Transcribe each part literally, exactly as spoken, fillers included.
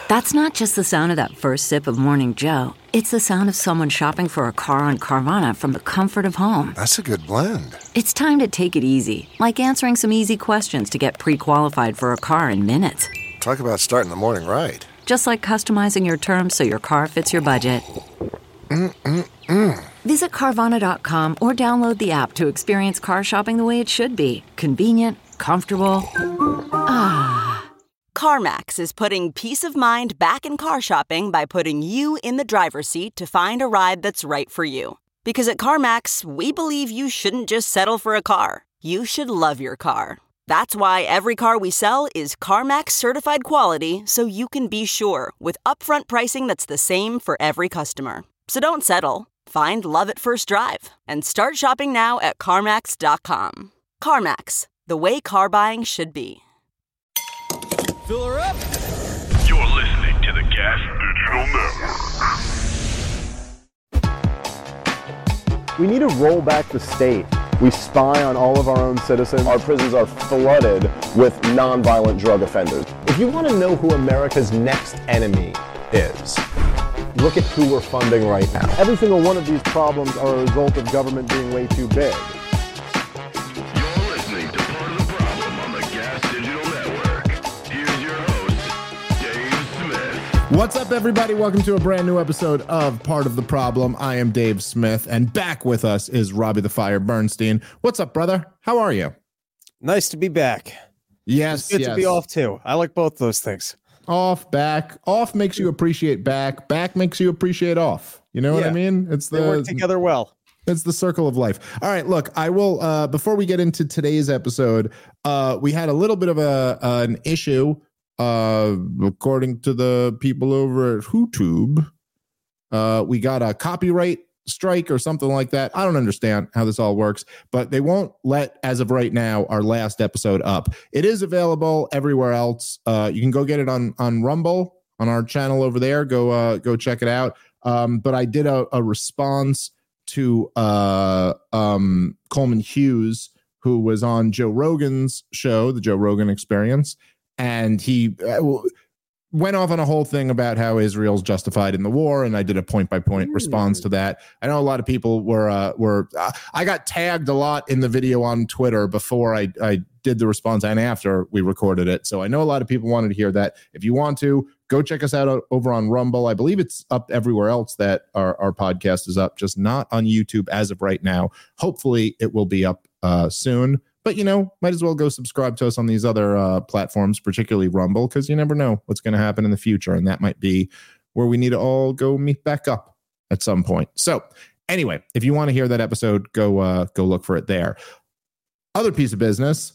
That's not just the sound of that first sip of Morning Joe. It's the sound of someone shopping for a car on Carvana from the comfort of home. That's a good blend. It's time to take it easy, like answering some easy questions to get pre-qualified for a car in minutes. Talk about starting the morning right. Just like customizing your terms so your car fits your budget. Mm-mm-mm. Visit Carvana dot com or download the app to experience car shopping the way it should be. Convenient, comfortable. Ah. CarMax is putting peace of mind back in car shopping by putting you in the driver's seat to find a ride that's right for you. Because at CarMax, we believe you shouldn't just settle for a car. You should love your car. That's why every car we sell is CarMax certified quality, so you can be sure with upfront pricing that's the same for every customer. So don't settle. Find love at first drive and start shopping now at CarMax dot com. CarMax, the way car buying should be. Fill her up. You're listening to the Gas Digital Network. We need to roll back the state. We spy on all of our own citizens. Our prisons are flooded with nonviolent drug offenders. If you want to know who America's next enemy is, look at who we're funding right now. Every single one of these problems are a result of government being way too big. You're listening to Part of the Problem on the Gas Digital Network. Here's your host, Dave Smith. What's up, everybody? Welcome to a brand new episode of Part of the Problem. I am Dave Smith, and back with us is Robbie the Fire Bernstein. What's up, brother? How are you? Nice to be back. Yes, it's good yes. to be off, too. I like both those things. Off, back. Off makes you appreciate back. Back makes you appreciate off. You know yeah. what I mean? It's the they work together well. It's the circle of life. All right, look, I will, uh, before we get into today's episode, uh, we had a little bit of a uh, an issue, uh, according to the people over at YouTube. Uh, we got a copyright strike or something like that. I don't understand how this all works, but they won't let, as of right now, our last episode up. It is available everywhere else. Uh, you can go get it on on Rumble, on our channel over there. Go uh, go check it out. Um, but I did a, a response to uh, um, Coleman Hughes, who was on Joe Rogan's show, The Joe Rogan Experience, and he uh, went off on a whole thing about how Israel's justified in the war, and I did a point-by-point response to that. I know a lot of people were uh, were. Uh, I got tagged a lot in the video on Twitter before I I did the response and after we recorded it, so I know a lot of people wanted to hear that. If you want to, go check us out over on Rumble. I believe it's up everywhere else that our, our podcast is up, just not on YouTube as of right now. Hopefully, it will be up uh, soon. But, you know, might as well go subscribe to us on these other uh, platforms, particularly Rumble, because you never know what's going to happen in the future. And that might be where we need to all go meet back up at some point. So anyway, if you want to hear that episode, go uh, go look for it there. Other piece of business,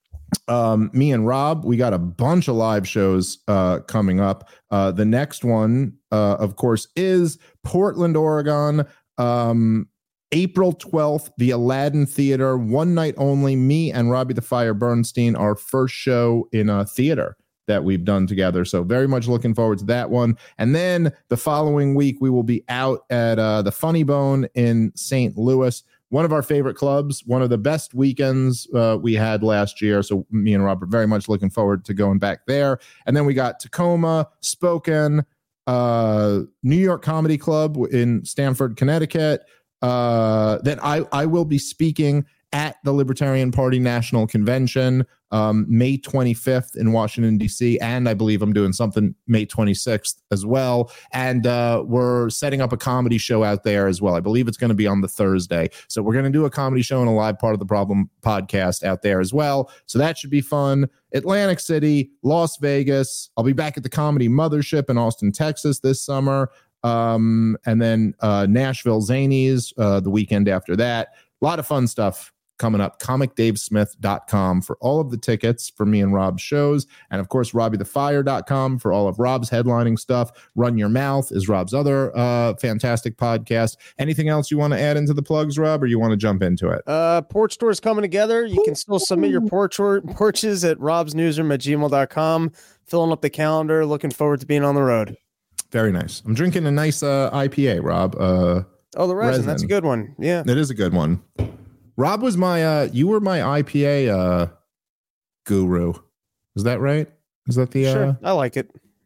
um, me and Rob, we got a bunch of live shows uh, coming up. Uh, the next one, uh, of course, is Portland, Oregon. Um April twelfth, the Aladdin Theater, one night only. Me and Robbie the Fire Bernstein, our first show in a theater that we've done together. So very much looking forward to that one. And then the following week, we will be out at uh, the Funny Bone in Saint Louis, one of our favorite clubs, one of the best weekends uh, we had last year. So me and Rob are very much looking forward to going back there. And then we got Tacoma, Spokane, uh, New York Comedy Club in Stamford, Connecticut. Uh, that I, I will be speaking at the Libertarian Party National Convention um, May twenty-fifth in Washington, D C. And I believe I'm doing something May twenty-sixth as well. And uh, we're setting up a comedy show out there as well. I believe it's going to be on the Thursday. So we're going to do a comedy show and a live Part of the Problem podcast out there as well. So that should be fun. Atlantic City, Las Vegas. I'll be back at the Comedy Mothership in Austin, Texas this summer. Um, and then uh, Nashville Zanies uh, the weekend after that. A lot of fun stuff coming up. comic dave smith dot com for all of the tickets for me and Rob's shows. And of course, robbie the fire dot com for all of Rob's headlining stuff. Run Your Mouth is Rob's other uh, fantastic podcast. Anything else you want to add into the plugs, Rob, or you want to jump into it? Uh, porch tours coming together. You can still submit your porch or porches at robs newsroom at gmail dot com. Filling up the calendar. Looking forward to being on the road. Very nice. I'm drinking a nice uh, I P A, Rob. Uh, oh, the resin. resin. That's a good one. Yeah. It is a good one. Rob was my, uh, you were my I P A uh, guru. Is that right? Is that the, uh, sure. I like it.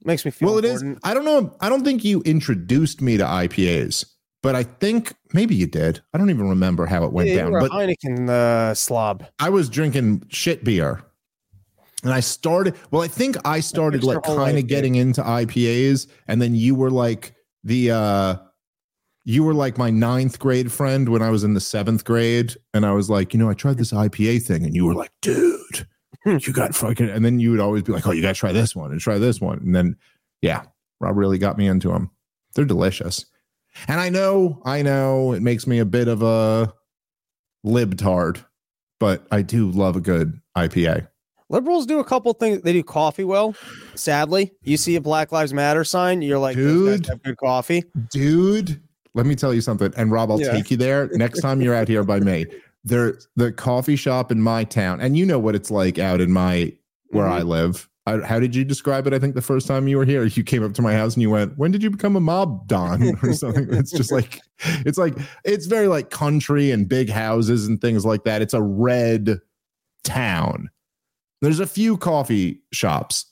Makes me feel Well, it important. is. I don't know. I don't think you introduced me to I P As, but I think maybe you did. I don't even remember how it went Yeah, down. you were a But Heineken uh, slob. I was drinking shit beer. And I started, well, I think I started That's your like whole kind life, of getting into I P As. And then you were like the, uh, you were like my ninth grade friend when I was in the seventh grade. And I was like, you know, I tried this I P A thing. And you were like, dude, you got fucking, and then you would always be like, oh, you got to try this one and try this one. And then, yeah, Rob really got me into them. They're delicious. And I know, I know it makes me a bit of a libtard, but I do love a good I P A. Liberals do a couple things. They do coffee well. Sadly, you see a Black Lives Matter sign, you're like, Dude. those guys have good coffee. Dude, let me tell you something. And Rob, I'll Yeah. take you there next time you're out here by me. There, the coffee shop in my town, and you know what it's like out in my where Mhm. I live. I, how did you describe it? I think the first time you were here, you came up to my house and you went, "When did you become a mob don?" or something. It's just like, it's like, it's very like country and big houses and things like that. It's a red town. There's a few coffee shops.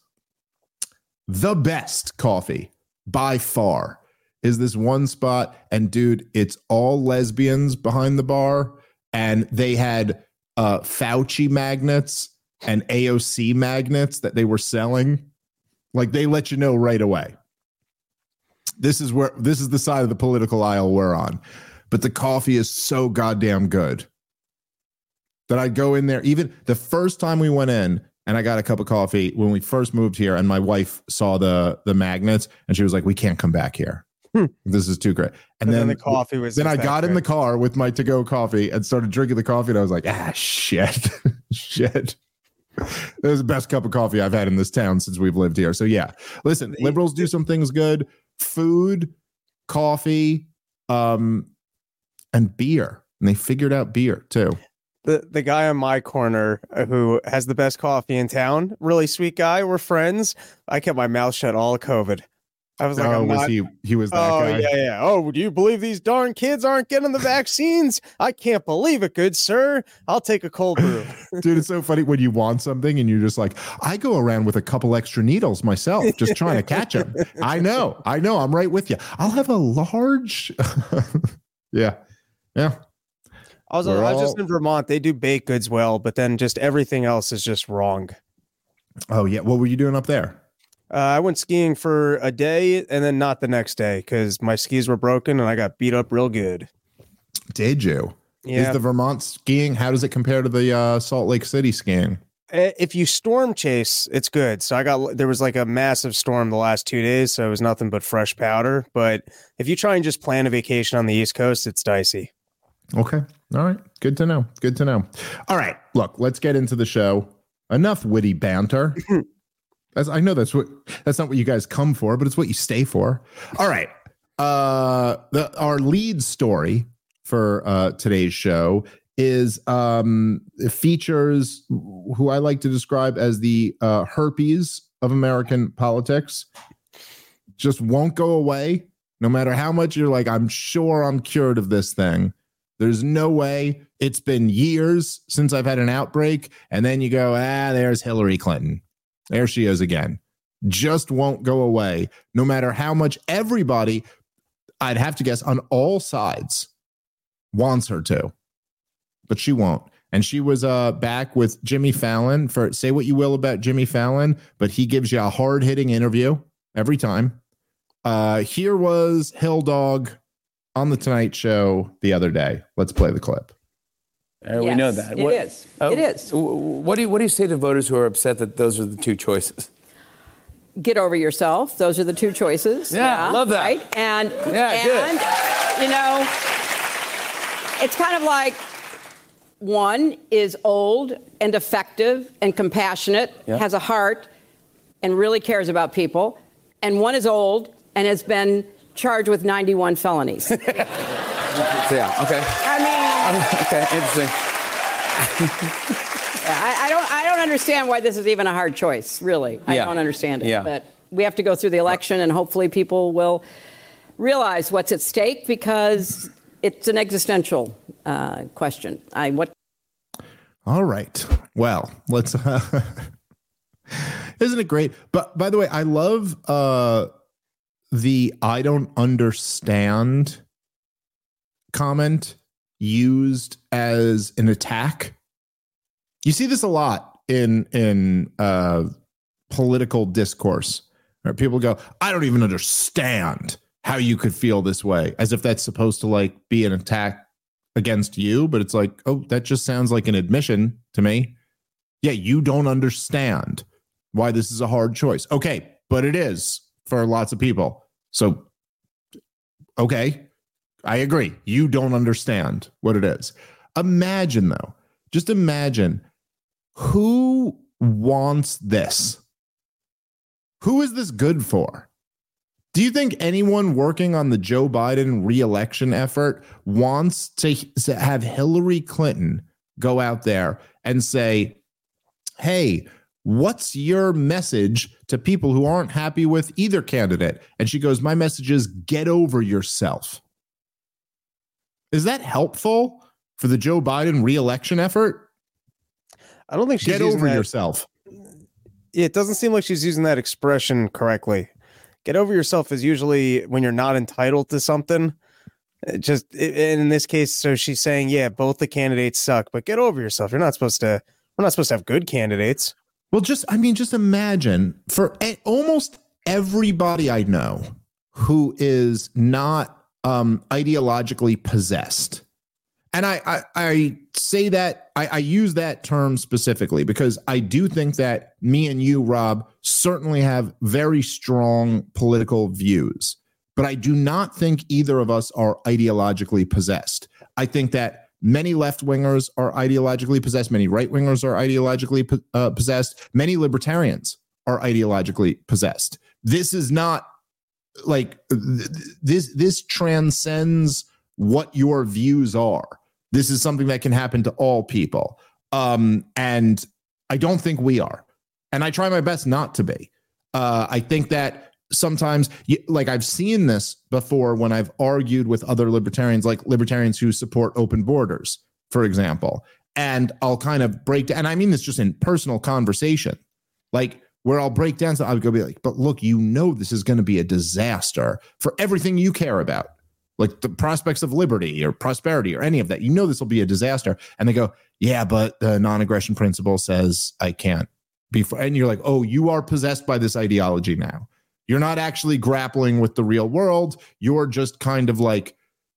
The best coffee by far is this one spot. And dude, it's all lesbians behind the bar. And they had uh, Fauci magnets and A O C magnets that they were selling. Like they let you know right away. This is where, this is the side of the political aisle we're on. But the coffee is so goddamn good that I'd go in there. Even the first time we went in and I got a cup of coffee when we first moved here, and my wife saw the the magnets and she was like, "We can't come back here. Hmm. This is too great." And, And then, then the coffee was Then just I that got in the great. car with my to-go coffee and started drinking the coffee, and I was like, "Ah, shit, shit." That was the best cup of coffee I've had in this town since we've lived here. So yeah, listen, liberals do some things good: food, coffee, um, and beer. And they figured out beer too. The the guy on my corner uh, who has the best coffee in town, really sweet guy. We're friends. I kept my mouth shut all of COVID. I was like, Oh, I'm was not, he? He was that oh guy. yeah, yeah. Oh, do you believe these darn kids aren't getting the vaccines? I can't believe it, good sir. I'll take a cold brew. Dude, it's so funny when you want something and you're just like, I go around with a couple extra needles myself, just trying to catch them. I know, I know, I'm right with you. I'll have a large. yeah, yeah. I was, We're I was just all- in Vermont. They do baked goods well, but then just everything else is just wrong. Oh yeah. What were you doing up there? Uh, I went skiing for a day and then not the next day because my skis were broken and I got beat up real good. Did you? Yeah. Is the Vermont skiing? How does it compare to the uh, Salt Lake City skiing? Uh, If you storm chase, it's good. So I got there was like a massive storm the last two days, so it was nothing but fresh powder. But if you try and just plan a vacation on the East Coast, it's dicey. Okay. All right. Good to know. Good to know. All right. Look, let's get into the show. Enough witty banter. That's, I know that's what that's not what you guys come for, but it's what you stay for. All right. Uh, the our lead story for uh, today's show is um, it features who I like to describe as the uh, herpes of American politics. Just won't go away, no matter how much you're like, I'm sure I'm cured of this thing. There's no way. It's been years since I've had an outbreak. And then you go, ah, there's Hillary Clinton. There she is again. Just won't go away, no matter how much everybody, I'd have to guess, on all sides wants her to. But she won't. And she was uh, back with Jimmy Fallon for, say what you will about Jimmy Fallon, but he gives you a hard-hitting interview every time. Uh, here was Hill Dog on the Tonight Show the other day. Let's play the clip. Uh, we Yes, know that. it is. It is. w- w- What do you what do you say to voters who are upset that those are the two choices? Get over yourself. Those are the two choices. Yeah, love that. Right? And, Yeah, good. and you know, it's kind of like one is old and effective and compassionate, Yeah. has a heart, and really cares about people. And one is old and has been charged with ninety-one felonies. So, yeah. Okay. I mean, Okay. Interesting. I, I don't I don't understand why this is even a hard choice, really. I Yeah. don't understand it. Yeah. But we have to go through the election and hopefully people will realize what's at stake because it's an existential uh, question. I what All right. Well, let's. Uh, Isn't it great? But by the way, I love uh, the I don't understand comment used as an attack. You see this a lot in in uh, political discourse. Where people go, I don't even understand how you could feel this way, as if that's supposed to like be an attack against you. But it's like, oh, that just sounds like an admission to me. Yeah, you don't understand why this is a hard choice. Okay, but it is for lots of people. So, okay, I agree. You don't understand what it is. Imagine, though, just imagine who wants this? Who is this good for? Do you think anyone working on the Joe Biden re-election effort wants to, to have Hillary Clinton go out there and say, hey, what's your message to people who aren't happy with either candidate? And she goes, my message is get over yourself. Is that helpful for the Joe Biden re-election effort? I don't think she's get over that. yourself. It doesn't seem like she's using that expression correctly. Get over yourself is usually when you're not entitled to something. It just it, in this case, so she's saying, yeah, both the candidates suck, but get over yourself. You're not supposed to. We're not supposed to have good candidates. Well, just I mean, just imagine for a, almost everybody I know who is not um, ideologically possessed. And I, I, I say that, I, I use that term specifically because I do think that me and you, Rob, certainly have very strong political views. But I do not think either of us are ideologically possessed. I think that many left-wingers are ideologically possessed. Many right-wingers are ideologically uh, possessed. Many libertarians are ideologically possessed. This is not like th- this, this transcends what your views are. This is something that can happen to all people. Um, and I don't think we are. And I try my best not to be. Uh, I think that sometimes, like I've seen this before when I've argued with other libertarians, like libertarians who support open borders, for example. And I'll kind of break down, and I mean this just in personal conversation, like where I'll break down, so I'll go be like, but look, you know this is going to be a disaster for everything you care about. Like the prospects of liberty or prosperity or any of that, you know, this will be a disaster. And they go, yeah, but the non-aggression principle says I can't be. For-. And you're like, oh, you are possessed by this ideology now. You're not actually grappling with the real world. You're just kind of like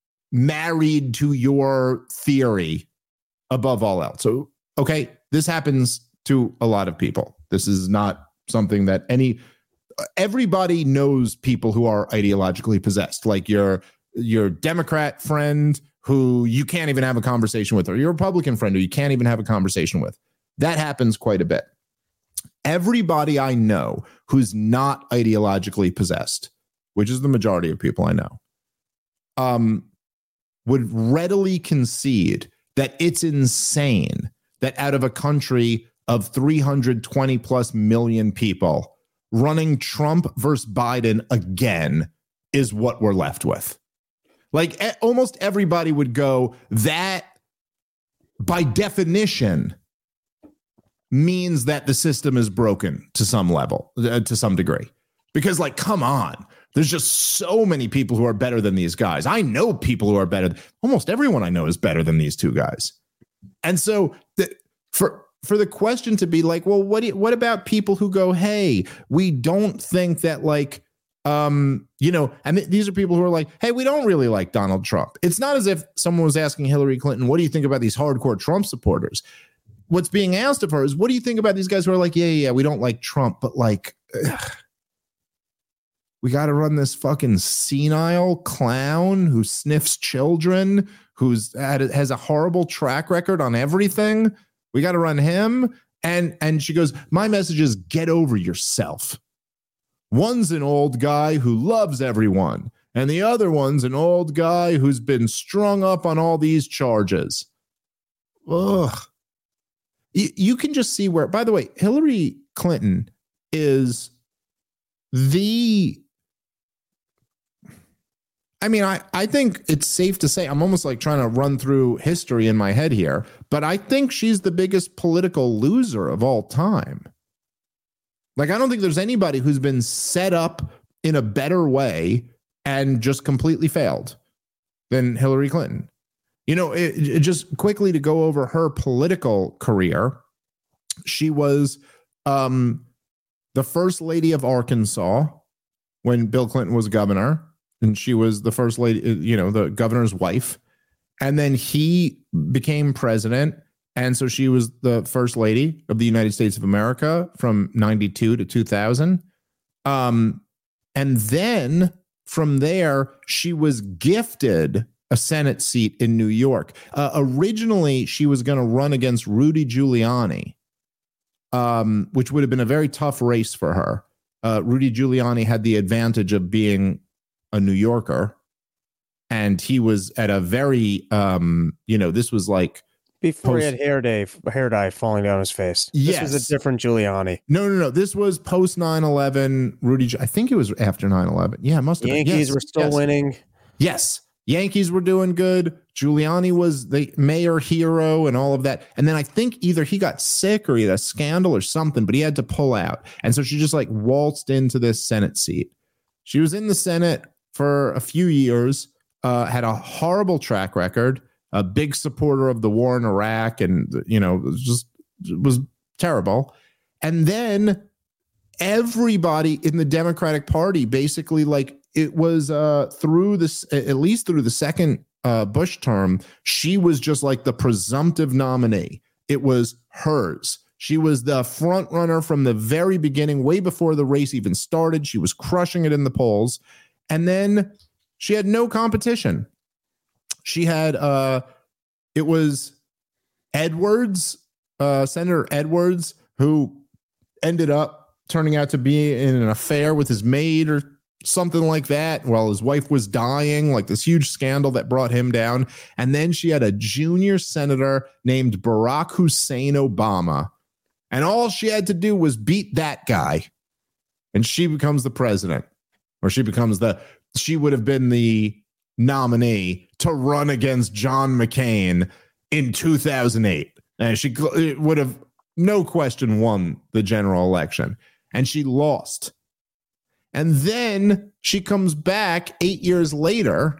married to your theory above all else. So, okay, this happens to a lot of people. This is not something that any, everybody knows people who are ideologically possessed, like your your Democrat friend who you can't even have a conversation with, or your Republican friend who you can't even have a conversation with. That happens quite a bit. Everybody I know who's not ideologically possessed, which is the majority of people I know, um, would readily concede that it's insane that out of a country of three hundred twenty plus million people, running Trump versus Biden again is what we're left with. Like almost everybody would go, that by definition means that the system is broken to some level, uh, to some degree. Because like, come on, there's just so many people who are better than these guys. I know people who are better. Almost everyone I know is better than these two guys. And so the, for for the question to be like, well, what do you, what about people who go, hey, we don't think that like, Um, you know, and th- these are people who are like, hey, we don't really like Donald Trump. It's not as if someone was asking Hillary Clinton, what do you think about these hardcore Trump supporters? What's being asked of her is, what do you think about these guys who are like, yeah, yeah, yeah we don't like Trump, but like, ugh, we got to run this fucking senile clown who sniffs children, who's had, has a horrible track record on everything. We got to run him. And, and she goes, my message is get over yourself. One's an old guy who loves everyone, and the other one's an old guy who's been strung up on all these charges. Ugh. You, you can just see where, by the way, Hillary Clinton is the, I mean, I, I think it's safe to say, I'm almost like trying to run through history in my head here, but I think she's the biggest political loser of all time. Like, I don't think there's anybody who's been set up in a better way and just completely failed than Hillary Clinton. You know, it, it just quickly to go over her political career. She was um, the first lady of Arkansas when Bill Clinton was governor, and she was the first lady, you know, the governor's wife. And then he became president. And so she was the first lady of the United States of America from ninety-two to two thousand. Um, and then from there, she was gifted a Senate seat in New York. Uh, originally, she was going to run against Rudy Giuliani, um, which would have been a very tough race for her. Uh, Rudy Giuliani had the advantage of being a New Yorker, and he was at a very, um, you know, this was like before post- he had hair dye, hair dye falling down his face. This Yes. was a different Giuliani. No, no, no. This was post nine eleven. Rudy, I think it was after nine eleven. Yeah, it must have been. Yankees Yes, were still yes. winning. Yes. Yankees were doing good. Giuliani was the mayor hero and all of that. And then I think either he got sick or he had a scandal or something, but he had to pull out. And so she just like waltzed into this Senate seat. She was in the Senate for a few years, uh, had a horrible track record, a big supporter of the war in Iraq, and, you know, it was just it was terrible. And then everybody in the Democratic Party basically, like, it was uh, through this, at least through the second uh, Bush term, she was just like the presumptive nominee. It was hers. She was the front runner from the very beginning, way before the race even started. She was crushing it in the polls. And then she had no competition. She had, uh, it was Edwards, uh, Senator Edwards, who ended up turning out to be in an affair with his maid or something like that while his wife was dying, like this huge scandal that brought him down. And then she had a junior senator named Barack Hussein Obama. And all she had to do was beat that guy. And she becomes the president, or she becomes the, she would have been the nominee to run against John McCain in two thousand eight. And she would have, no question, won the general election. And she lost. And then she comes back eight years later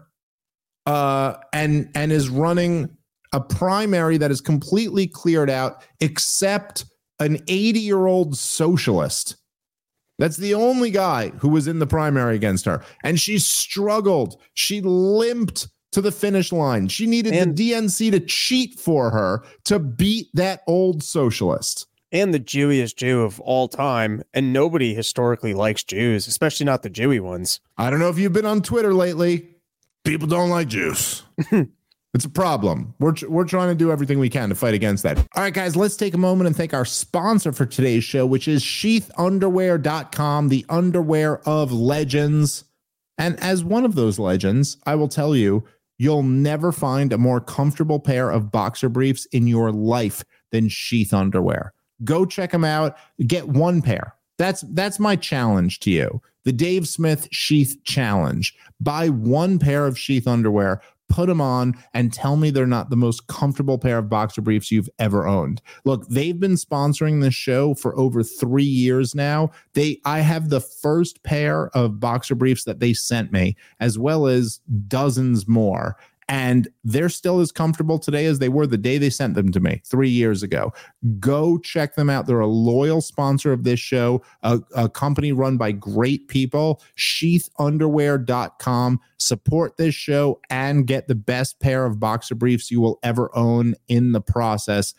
uh, and, and is running a primary that is completely cleared out, except an eighty-year-old socialist. That's the only guy who was in the primary against her. And she struggled. She limped to the finish line. She needed and, the D N C to cheat for her to beat that old socialist. And the Jewiest Jew of all time. And nobody historically likes Jews, especially not the Jewy ones. I don't know if you've been on Twitter lately. People don't like Jews. It's a problem. We're, we're trying to do everything we can to fight against that. All right, guys, let's take a moment and thank our sponsor for today's show, which is sheath underwear dot com, the underwear of legends. And as one of those legends, I will tell you, you'll never find a more comfortable pair of boxer briefs in your life than Sheath underwear. Go check them out. Get one pair. That's that's my challenge to you. The Dave Smith Sheath Challenge. Buy one pair of Sheath underwear, put them on, and tell me they're not the most comfortable pair of boxer briefs you've ever owned. Look, they've been sponsoring this show for over three years now. They, I have the first pair of boxer briefs that they sent me, as well as dozens more. And they're still as comfortable today as they were the day they sent them to me three years ago. Go check them out. They're a loyal sponsor of this show, a, a company run by great people. sheath underwear dot com. Support this show and get the best pair of boxer briefs you will ever own in the process.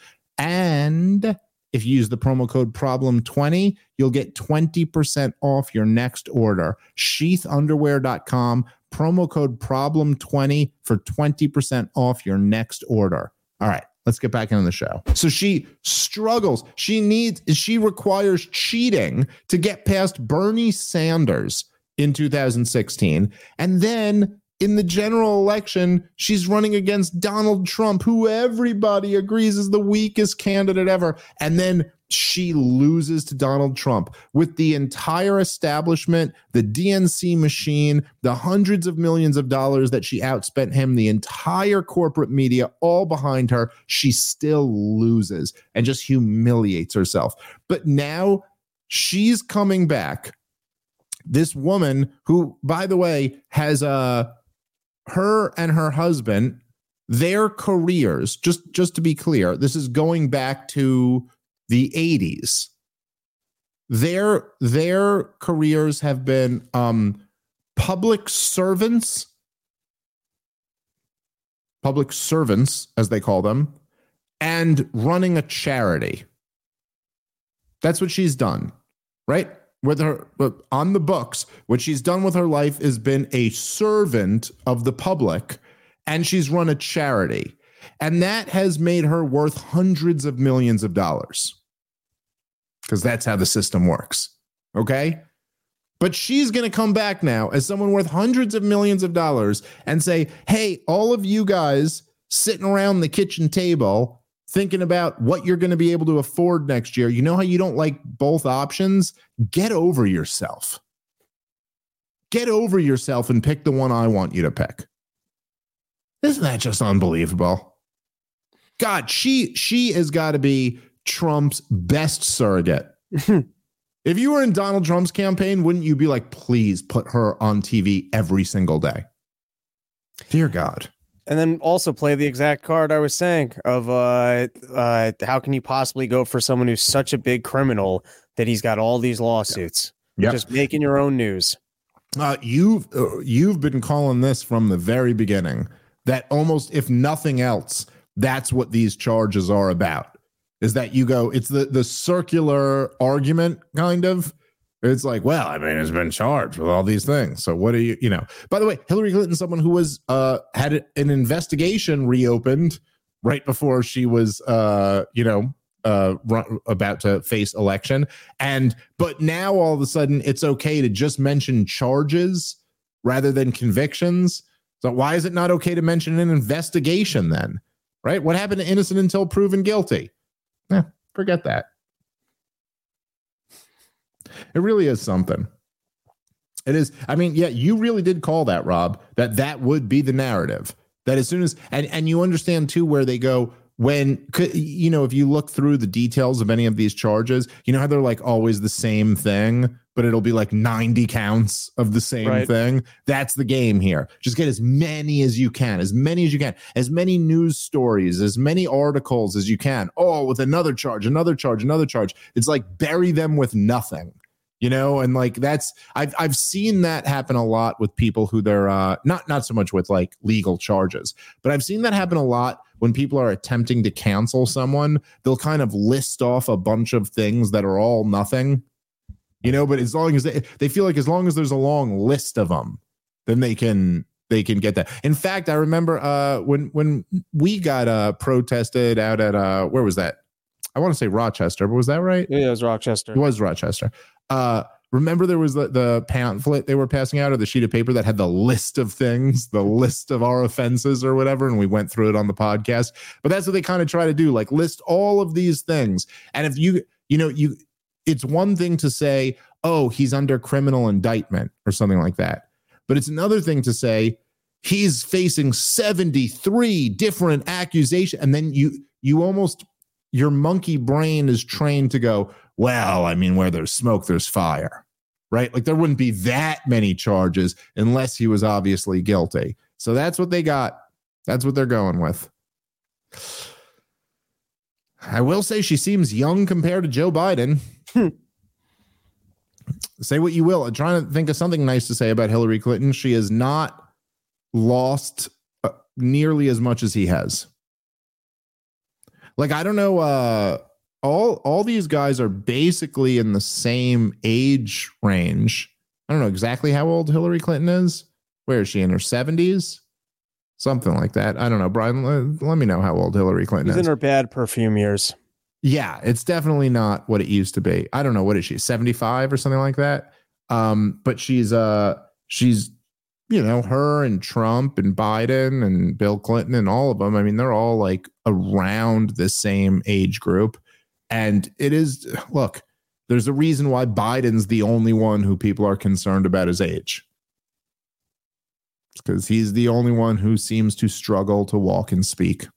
And if you use the promo code problem twenty, you'll get twenty percent off your next order. sheath underwear dot com. Promo code problem twenty for twenty percent off your next order. All right, let's get back into the show. So she struggles. She needs, she requires cheating to get past Bernie Sanders in two thousand sixteen. And then in the general election, she's running against Donald Trump, who everybody agrees is the weakest candidate ever. And then she loses to Donald Trump with the entire establishment, the D N C machine, the hundreds of millions of dollars that she outspent him, the entire corporate media, all behind her. She still loses and just humiliates herself. But now She's coming back. This woman who, by the way, has uh, her and her husband, their careers, just, just to be clear, this is going back to the eighties. Their, their careers have been um, public servants, public servants, as they call them, and running a charity. That's what she's done, right? With her on the books, what she's done with her life has been a servant of the public, and she's run a charity. And that has made her worth hundreds of millions of dollars, because that's how the system works. Okay? But she's going to come back now as someone worth hundreds of millions of dollars and say, hey, all of you guys sitting around the kitchen table thinking about what you're going to be able to afford next year. You know how you don't like both options? Get over yourself. Get over yourself and pick the one I want you to pick. Isn't that just unbelievable? God, she she has got to be Trump's best surrogate. If you were in Donald Trump's campaign, wouldn't you be like, please put her on T V every single day? Dear God. And then also play the exact card I was saying of uh, uh, how can you possibly go for someone who's such a big criminal that he's got all these lawsuits? Yep. Just making your own news. Uh, you've uh, you've been calling this from the very beginning, that almost, if nothing else, that's what these charges are about. Is that you go, it's the, the circular argument, kind of. It's like, well, I mean, it's been charged with all these things. So what do you, you know, by the way, Hillary Clinton, someone who was, uh, had an investigation reopened right before she was, uh, you know, uh, run, about to face election. And, but now all of a sudden it's okay to just mention charges rather than convictions. So why is it not okay to mention an investigation then? Right? What happened to innocent until proven guilty? Eh, forget that. It really is something. It is. I mean, yeah, you really did call that, Rob, that that would be the narrative. That as soon as, and, and you understand too, where they go when, you know, if you look through the details of any of these charges, you know how they're like always the same thing, but it'll be like ninety counts of the same right. thing. That's the game here. Just get as many as you can, as many as you can, as many news stories, as many articles as you can. Oh, with another charge, another charge, another charge. It's like bury them with nothing. You know, and like that's I've I've seen that happen a lot with people who they're uh, not not so much with like legal charges, but I've seen that happen a lot when people are attempting to cancel someone. They'll kind of list off a bunch of things that are all nothing, you know. But as long as they they feel like as long as there's a long list of them, then they can they can get that. In fact, I remember uh, when when we got uh, protested out at uh, where was that? I want to say Rochester, but was that right? Yeah, it was Rochester. It was Rochester. Uh, remember there was the, the pamphlet they were passing out, or the sheet of paper that had the list of things, the list of our offenses or whatever, and we went through it on the podcast. But that's what they kind of try to do, like list all of these things. And if you, you know, you, it's one thing to say, oh, he's under criminal indictment or something like that. But it's another thing to say he's facing seventy-three different accusations. And then you, you almost, your monkey brain is trained to go, well, I mean, where there's smoke, there's fire, right? Like there wouldn't be that many charges unless he was obviously guilty. So that's what they got. That's what they're going with. I will say she seems young compared to Joe Biden. Say what you will. I'm trying to think of something nice to say about Hillary Clinton. She has not lost uh, nearly as much as he has. Like, I don't know, uh, all all these guys are basically in the same age range. I don't know exactly how old Hillary Clinton is. Where is she, in her seventies? Something like that. I don't know. Brian, let, let me know how old Hillary Clinton She's is. in her bad perfume years. Yeah, it's definitely not what it used to be. I don't know. What is she, seventy-five or something like that? Um, but she's, uh, she's, you know, her and Trump and Biden and Bill Clinton and all of them. I mean, they're all like around the same age group. And it is, look, there's a reason why Biden's the only one who people are concerned about his age. It's because he's the only one who seems to struggle to walk and speak.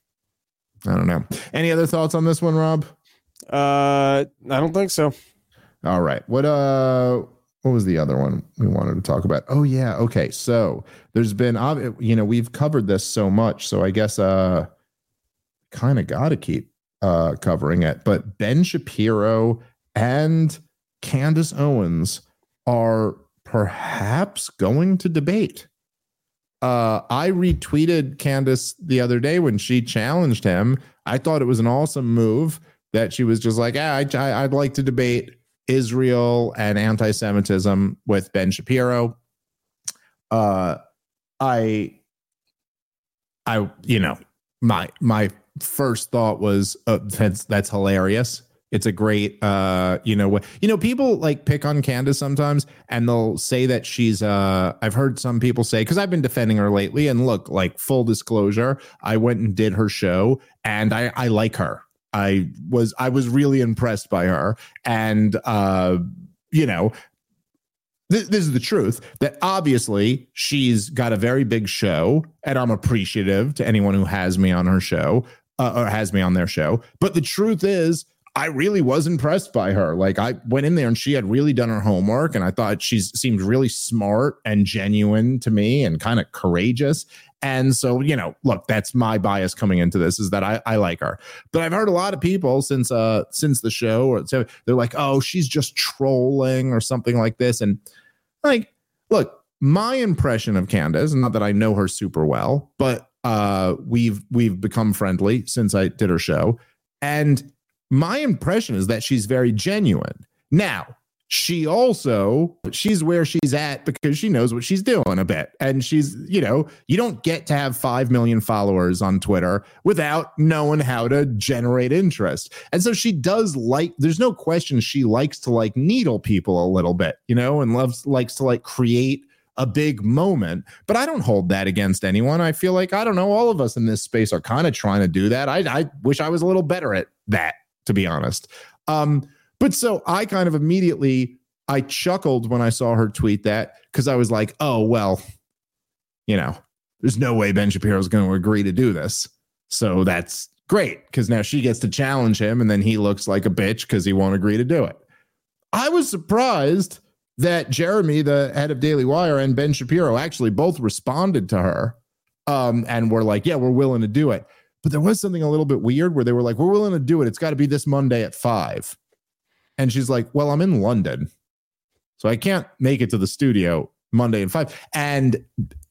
I don't know. Any other thoughts on this one, Rob? Uh, I don't think so. All right. What uh what was the other one we wanted to talk about? Oh yeah, okay. So there's been you know, we've covered this so much, so I guess uh kind of got to keep uh covering it. But Ben Shapiro and Candace Owens are perhaps going to debate. Uh, I retweeted Candace the other day when she challenged him. I thought it was an awesome move that she was just like, ah, I, I, I'd like to debate Israel and anti-Semitism with Ben Shapiro. Uh, I, I, you know, my my first thought was uh, that's that's hilarious. It's a great, uh, you know, you know, people like pick on Candace sometimes and they'll say that she's, uh, I've heard some people say, cause I've been defending her lately, and look, like full disclosure, I went and did her show and I, I like her. I was, I was really impressed by her. And, uh, you know, th- this is the truth, that obviously she's got a very big show and I'm appreciative to anyone who has me on her show, uh, or has me on their show. But the truth is, I really was impressed by her. Like, I went in there and she had really done her homework, and I thought she seemed really smart and genuine to me and kind of courageous. And so, you know, look, that's my bias coming into this, is that I, I like her. But I've heard a lot of people since uh since the show, or so they're like, oh, she's just trolling or something like this. And like, look, my impression of Candace, not that I know her super well, but uh we've we've become friendly since I did her show. And my impression is that she's very genuine. Now, she also, she's where she's at because she knows what she's doing a bit. And she's, you know, you don't get to have five million followers on Twitter without knowing how to generate interest. And so she does like, there's no question she likes to like needle people a little bit, you know, and loves, likes to like create a big moment. But I don't hold that against anyone. I feel like, I don't know, all of us in this space are kind of trying to do that. I, I wish I was a little better at that, to be honest. Um, but so I kind of immediately, I chuckled when I saw her tweet that, because I was like, oh, well, you know, there's no way Ben Shapiro is going to agree to do this. So that's great, because now she gets to challenge him, and then he looks like a bitch because he won't agree to do it. I was surprised that Jeremy, the head of Daily Wire, and Ben Shapiro actually both responded to her um, and were like, yeah, we're willing to do it. But there was something a little bit weird where they were like, we're willing to do it. It's got to be this Monday at five. And she's like, well, I'm in London, so I can't make it to the studio Monday at five. And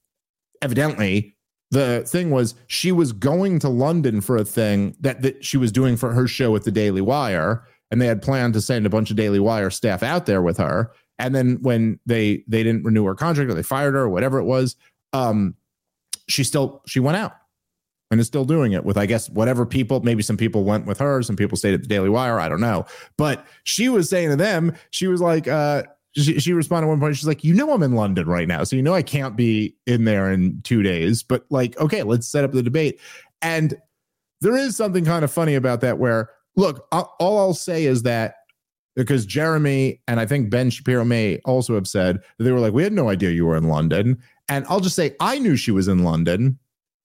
evidently the thing was, she was going to London for a thing that, that she was doing for her show at the Daily Wire. And they had planned to send a bunch of Daily Wire staff out there with her. And then when they, they didn't renew her contract, or they fired her, or whatever it was, um, she still, she went out. And is still doing it with, I guess, whatever people, maybe some people went with her, some people stayed at the Daily Wire, I don't know. But she was saying to them, she was like, uh, she, she responded at one point, she's like, you know, I'm in London right now, so you know I can't be in there in two days. But like, okay, let's set up the debate. And there is something kind of funny about that where, look, I'll, all I'll say is that, because Jeremy and I think Ben Shapiro may also have said that they were like, we had no idea you were in London. And I'll just say, I knew she was in London.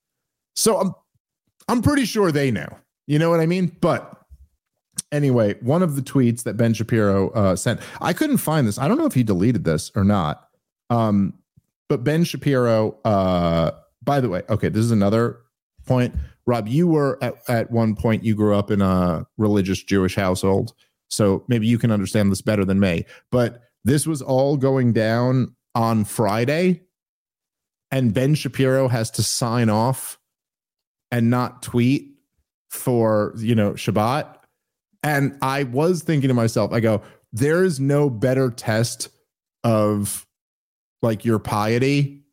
So I'm I'm pretty sure they know, you know what I mean? But anyway, one of the tweets that Ben Shapiro uh, sent, I couldn't find this. I don't know if he deleted this or not. Um, but Ben Shapiro, uh, by the way, okay, this is another point. Rob, you were at, at one point, you grew up in a religious Jewish household, so maybe you can understand this better than me. But this was all going down on Friday, and Ben Shapiro has to sign off and not tweet for, you know, Shabbat. And I was thinking to myself, I go, there is no better test of like your piety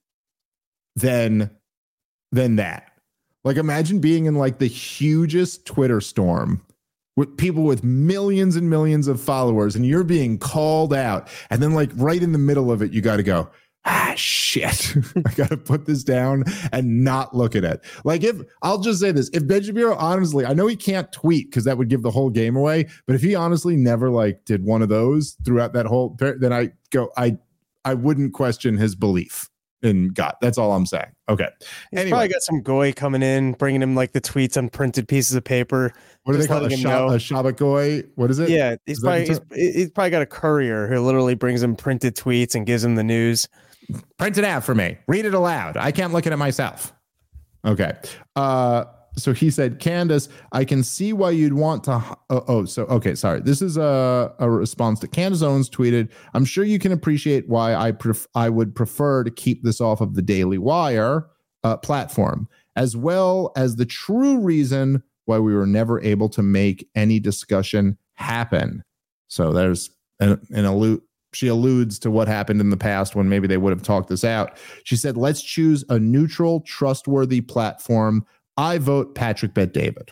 than, than that. Like, imagine being in like the hugest Twitter storm with people with millions and millions of followers, and you're being called out. And then like right in the middle of it, you got to go, ah, shit, I got to put this down and not look at it. Like, if I'll just say this, if Ben Shapiro, honestly, I know he can't tweet because that would give the whole game away, but if he honestly never like did one of those throughout that whole, then I go, I, I wouldn't question his belief. in gut. That's all I'm saying. Okay. He's Anyway, probably got some goy coming in, bringing him like the tweets on printed pieces of paper. what do they just call it? A, letting him shab- know. a Shabakoi? What is it? Yeah, he's Is that probably the he's, term? he's probably got a courier who literally brings him printed tweets and gives him the news. Print it out for me. Read it aloud. I can't look at it myself. Okay. Uh, so he said, Candace, I can see why you'd want to. Oh, oh so, okay. Sorry. This is a, a response to Candace Owens tweeted. I'm sure you can appreciate why I pref- I would prefer to keep this off of the Daily Wire uh, platform, as well as the true reason why we were never able to make any discussion happen. So there's an, an allude. She alludes to what happened in the past when maybe they would have talked this out. She said, let's choose a neutral, trustworthy platform. I vote Patrick Bet-David.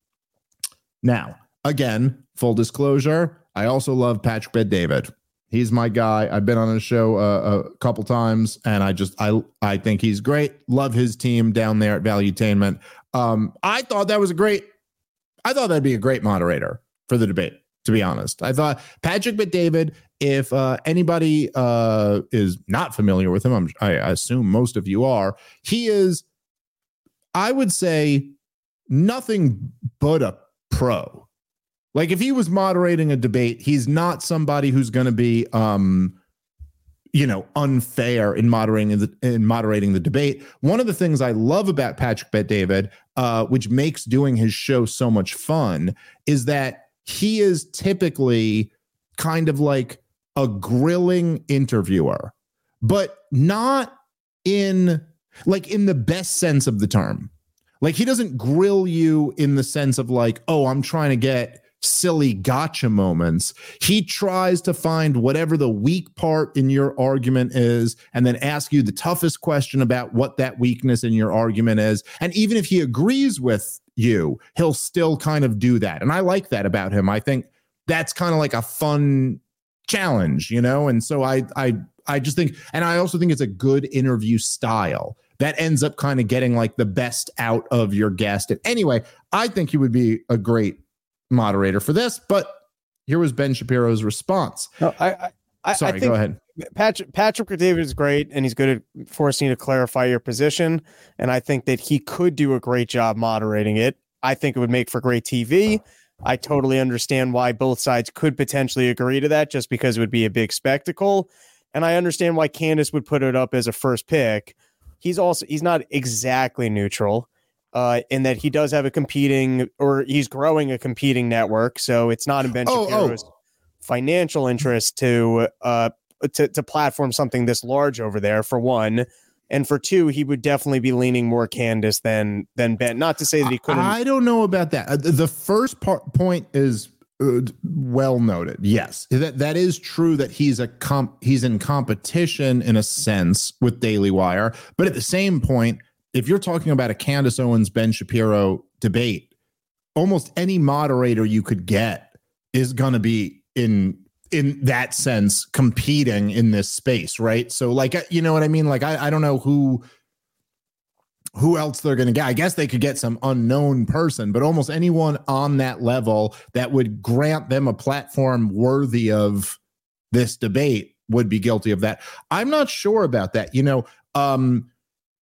Now, again, full disclosure, I also love Patrick Bet-David. He's my guy. I've been on his show uh, a couple times, and I just I I think he's great. Love his team down there at Valuetainment. Um, I thought that was a great. I thought that'd be a great moderator for the debate. To be honest, I thought Patrick Bet-David. If uh, anybody uh, is not familiar with him, I'm, I assume most of you are. He is, I would say, nothing but a pro. Like if he was moderating a debate, he's not somebody who's going to be, um, you know, unfair in moderating the in moderating the debate. One of the things I love about Patrick Bet-David, uh, which makes doing his show so much fun, is that he is typically kind of like a grilling interviewer, but not in like in the best sense of the term. Like he doesn't grill you in the sense of like, oh, I'm trying to get silly gotcha moments. He tries to find whatever the weak part in your argument is and then ask you the toughest question about what that weakness in your argument is. And even if he agrees with you, he'll still kind of do that. And I like that about him. I think that's kind of like a fun challenge, you know? And so I I I just think, and I also think it's a good interview style that ends up kind of getting like the best out of your guest. And anyway, I think he would be a great moderator for this, but here was Ben Shapiro's response. No, I, I, Sorry, I think go ahead. Patrick Patrick Bet-David is great, and he's good at forcing you to clarify your position. And I think that he could do a great job moderating it. I think it would make for great T V. I totally understand why both sides could potentially agree to that, just because it would be a big spectacle. And I understand why Candace would put it up as a first pick. He's also he's not exactly neutral. Uh, in that he does have a competing, or he's growing a competing network, so it's not in Ben Oh, Shapiro's oh. financial interest to uh to to platform something this large over there. For one, and for two, he would definitely be leaning more Candace than than Ben. Not to say that he couldn't. I don't know about that. Uh, The first part point is uh, well noted. Yes, that that is true that he's a comp he's in competition in a sense with Daily Wire, but at the same point, if you're talking about a Candace Owens, Ben Shapiro debate, almost any moderator you could get is going to be in in that sense competing in this space, right? So like, you know what I mean? Like, I, I don't know who who else they're going to get. I guess they could get some unknown person, but almost anyone on that level that would grant them a platform worthy of this debate would be guilty of that. I'm not sure about that. You know, um,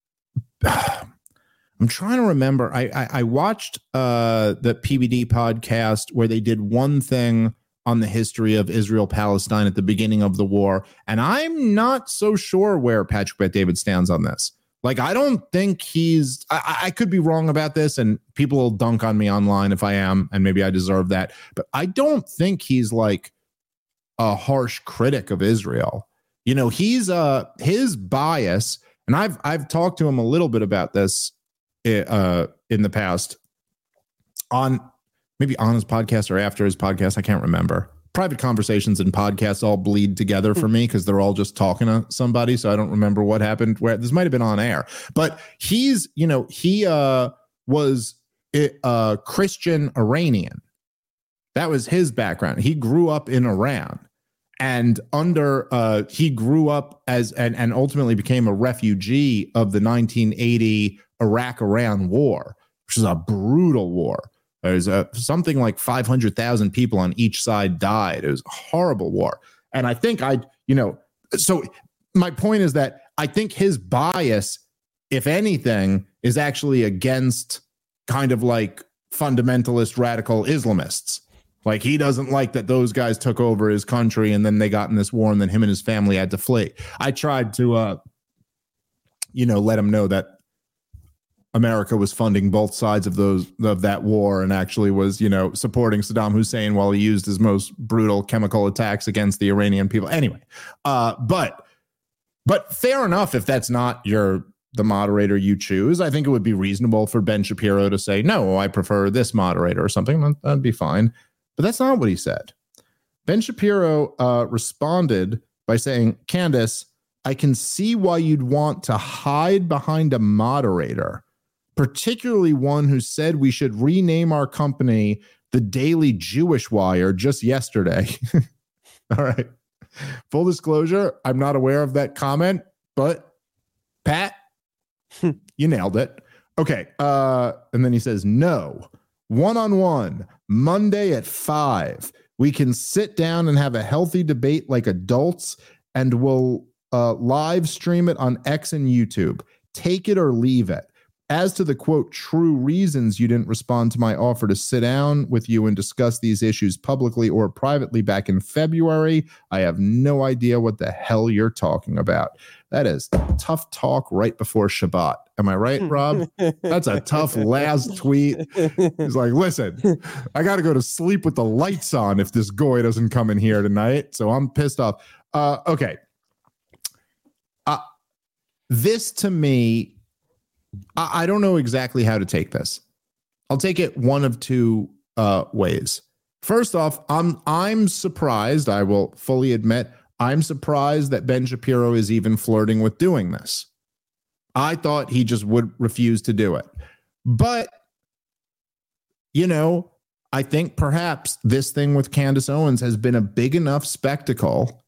I'm trying to remember. I, I, I watched uh, the P B D podcast where they did one thing on the history of Israel-Palestine at the beginning of the war, and I'm not so sure where Patrick Bet-David stands on this. Like, I don't think he's. I, I could be wrong about this, and people will dunk on me online if I am, and maybe I deserve that. But I don't think he's like a harsh critic of Israel. You know, he's uh his bias. And I've I've talked to him a little bit about this uh, in the past on maybe on his podcast or after his podcast. I can't remember. Private conversations and podcasts all bleed together for me because they're all just talking to somebody. So I don't remember what happened where this might have been on air. But he's, you know, he uh, was a Christian Iranian. That was his background. He grew up in Iran. And under uh, he grew up as and, and ultimately became a refugee of the nineteen eighty Iraq-Iran war, which is a brutal war. There's a, something like five hundred thousand people on each side died. It was a horrible war. And I think I, you know, so my point is that I think his bias, if anything, is actually against kind of like fundamentalist radical Islamists. Like, he doesn't like that those guys took over his country and then they got in this war and then him and his family had to flee. I tried to, uh, you know, let him know that America was funding both sides of those of that war and actually was, you know, supporting Saddam Hussein while he used his most brutal chemical attacks against the Iranian people. Anyway, uh, but but fair enough if that's not your the moderator you choose. I think it would be reasonable for Ben Shapiro to say, no, I prefer this moderator or something. That'd be fine. But that's not what he said. Ben Shapiro uh, responded by saying, Candace, I can see why you'd want to hide behind a moderator, particularly one who said we should rename our company the Daily Jewish Wire just yesterday. All right. Full disclosure, I'm not aware of that comment, but Pat, you nailed it. Okay. Uh, and then he says, no, one-on-one, Monday at five. We can sit down and have a healthy debate like adults, and we'll uh, live stream it on X and YouTube. Take it or leave it. As to the, quote, true reasons you didn't respond to my offer to sit down with you and discuss these issues publicly or privately back in February, I have no idea what the hell you're talking about. That is tough talk right before Shabbat. Am I right, Rob? That's a tough last tweet. He's like, listen, I got to go to sleep with the lights on if this goy doesn't come in here tonight. So I'm pissed off. Uh, okay. Uh, this to me, I don't know exactly how to take this. I'll take it one of two uh, ways. First off, I'm I'm surprised. I will fully admit I'm surprised that Ben Shapiro is even flirting with doing this. I thought he just would refuse to do it. But, you know, I think perhaps this thing with Candace Owens has been a big enough spectacle,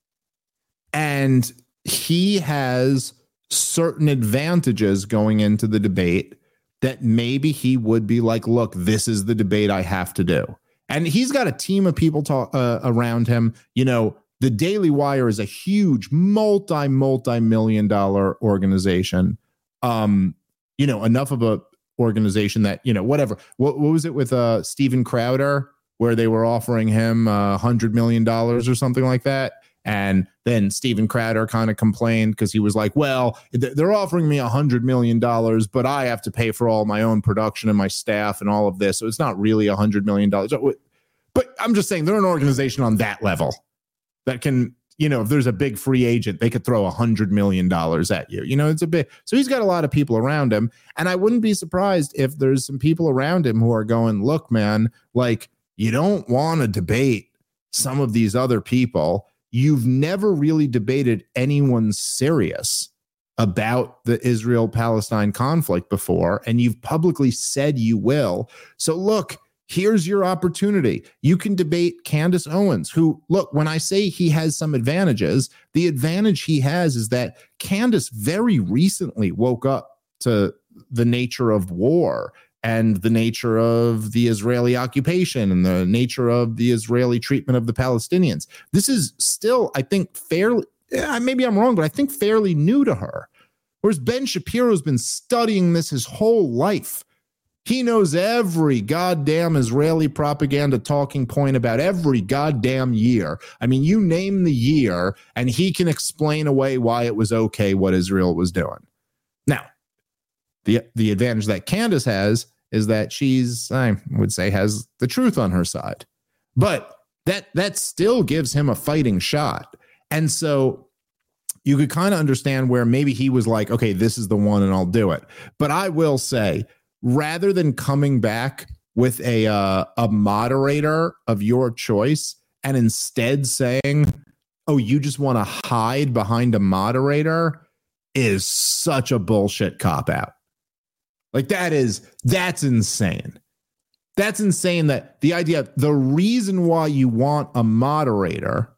and he has certain advantages going into the debate that maybe he would be like, look, this is the debate I have to do. And he's got a team of people talk, uh, around him. You know, the Daily Wire is a huge multi, multi-million dollar organization. Um, you know, enough of a organization that, you know, whatever. What, what was it with uh, Steven Crowder, where they were offering him a uh, hundred million dollars or something like that? And then Steven Crowder kind of complained because he was like, well, they're offering me a hundred million dollars, but I have to pay for all my own production and my staff and all of this. So it's not really a hundred million dollars. But I'm just saying they're an organization on that level that can, you know, if there's a big free agent, they could throw a hundred million dollars at you. You know, it's a bit. So he's got a lot of people around him. And I wouldn't be surprised if there's some people around him who are going, look, man, like, you don't want to debate some of these other people. You've never really debated anyone serious about the Israel-Palestine conflict before, and you've publicly said you will. So look, here's your opportunity. You can debate Candace Owens, who, look, when I say he has some advantages, the advantage he has is that Candace very recently woke up to the nature of war and the nature of the Israeli occupation and the nature of the Israeli treatment of the Palestinians. This is still, I think, fairly, maybe I'm wrong, but I think fairly new to her. Whereas Ben Shapiro's been studying this his whole life. He knows every goddamn Israeli propaganda talking point about every goddamn year. I mean, you name the year, and he can explain away why it was okay what Israel was doing. Now, The the advantage that Candace has is that she's, I would say, has the truth on her side. But that that still gives him a fighting shot. And so you could kind of understand where maybe he was like, okay, this is the one and I'll do it. But I will say, rather than coming back with a uh, a moderator of your choice and instead saying, oh, you just want to hide behind a moderator, is such a bullshit cop-out. Like that is, that's insane. That's insane that the idea, the reason why you want a moderator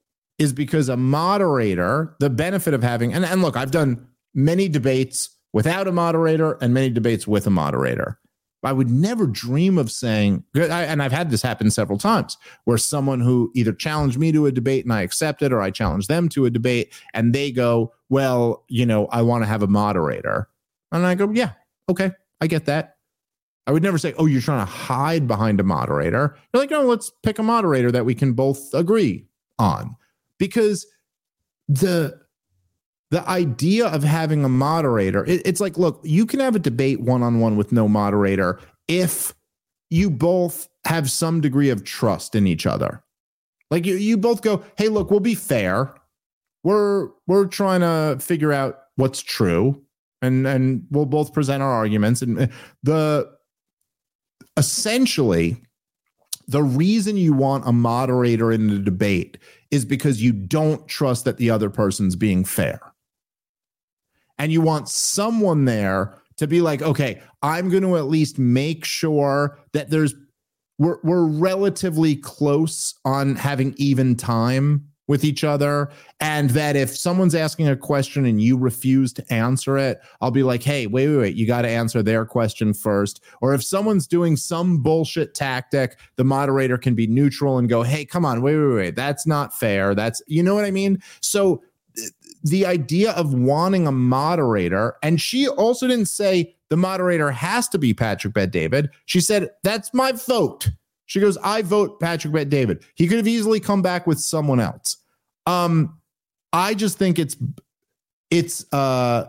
is because a moderator, the benefit of having, and, and look, I've done many debates without a moderator and many debates with a moderator. I would never dream of saying, and I've had this happen several times, where someone who either challenged me to a debate and I accept it, or I challenge them to a debate and they go, well, you know, I want to have a moderator. And I go, yeah, okay, I get that. I would never say, oh, you're trying to hide behind a moderator. You're like, no, let's pick a moderator that we can both agree on. Because the the idea of having a moderator, it, it's like, look, you can have a debate one-on-one with no moderator if you both have some degree of trust in each other. Like you, you both go, hey, look, we'll be fair. We're we're trying to figure out what's true, and and we'll both present our arguments. And the essentially, the reason you want a moderator in the debate is because you don't trust that the other person's being fair. And you want someone there to be like, okay, I'm going to at least make sure that there's we're we're relatively close on having even time with each other, and that if someone's asking a question and you refuse to answer it, I'll be like, hey, wait, wait, wait, you got to answer their question first. Or if someone's doing some bullshit tactic, the moderator can be neutral and go, hey, come on, wait, wait, wait, that's not fair. That's, you know what I mean? So the idea of wanting a moderator, and she also didn't say the moderator has to be Patrick Bet-David. She said, that's my vote. She goes, I vote Patrick Bet-David. He could have easily come back with someone else. Um, I just think it's, it's, uh,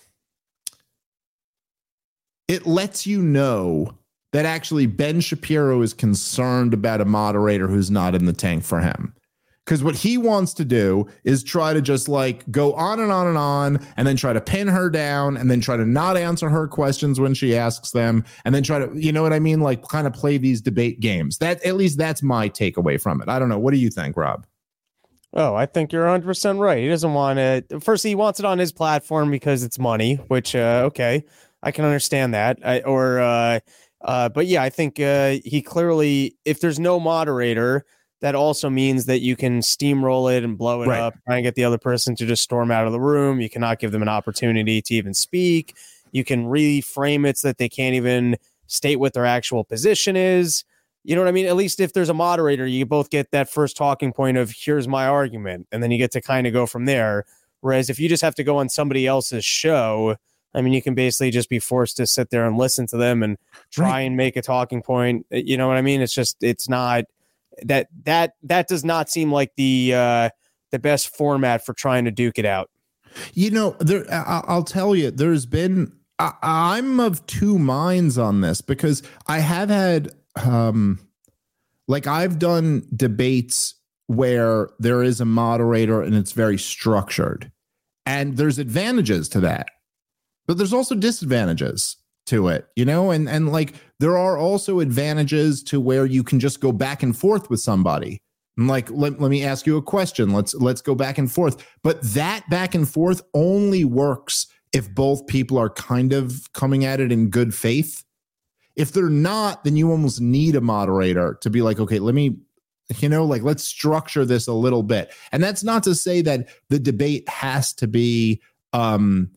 it lets you know that actually Ben Shapiro is concerned about a moderator who's not in the tank for him. Because what he wants to do is try to just like go on and on and on and then try to pin her down and then try to not answer her questions when she asks them and then try to, you know what I mean? Like kind of play these debate games. That, at least that's my takeaway from it. I don't know. What do you think, Rob? Oh, I think you're one hundred percent right. He doesn't want to. First, he wants it on his platform because it's money, which, uh, okay, I can understand that. I, or, uh, uh, but yeah, I think uh, he clearly, if there's no moderator, that also means that you can steamroll it and blow it right up, try and get the other person to just storm out of the room. You cannot give them an opportunity to even speak. You can reframe it so that they can't even state what their actual position is. You know what I mean? At least if there's a moderator, you both get that first talking point of here's my argument. And then you get to kind of go from there. Whereas if you just have to go on somebody else's show, I mean, you can basically just be forced to sit there and listen to them and try right. and make a talking point. You know what I mean? It's just, it's not that, that, that does not seem like the, uh, the best format for trying to duke it out. You know, there, I'll tell you, there's been, I, I'm of two minds on this because I have had, um, like I've done debates where there is a moderator and it's very structured, and there's advantages to that, but there's also disadvantages to it, you know, and, and like there are also advantages to where you can just go back and forth with somebody. And like, let, let me ask you a question. Let's, let's go back and forth. But that back and forth only works if both people are kind of coming at it in good faith. If they're not, then you almost need a moderator to be like, okay, let me, you know, like, let's structure this a little bit. And that's not to say that the debate has to be, um,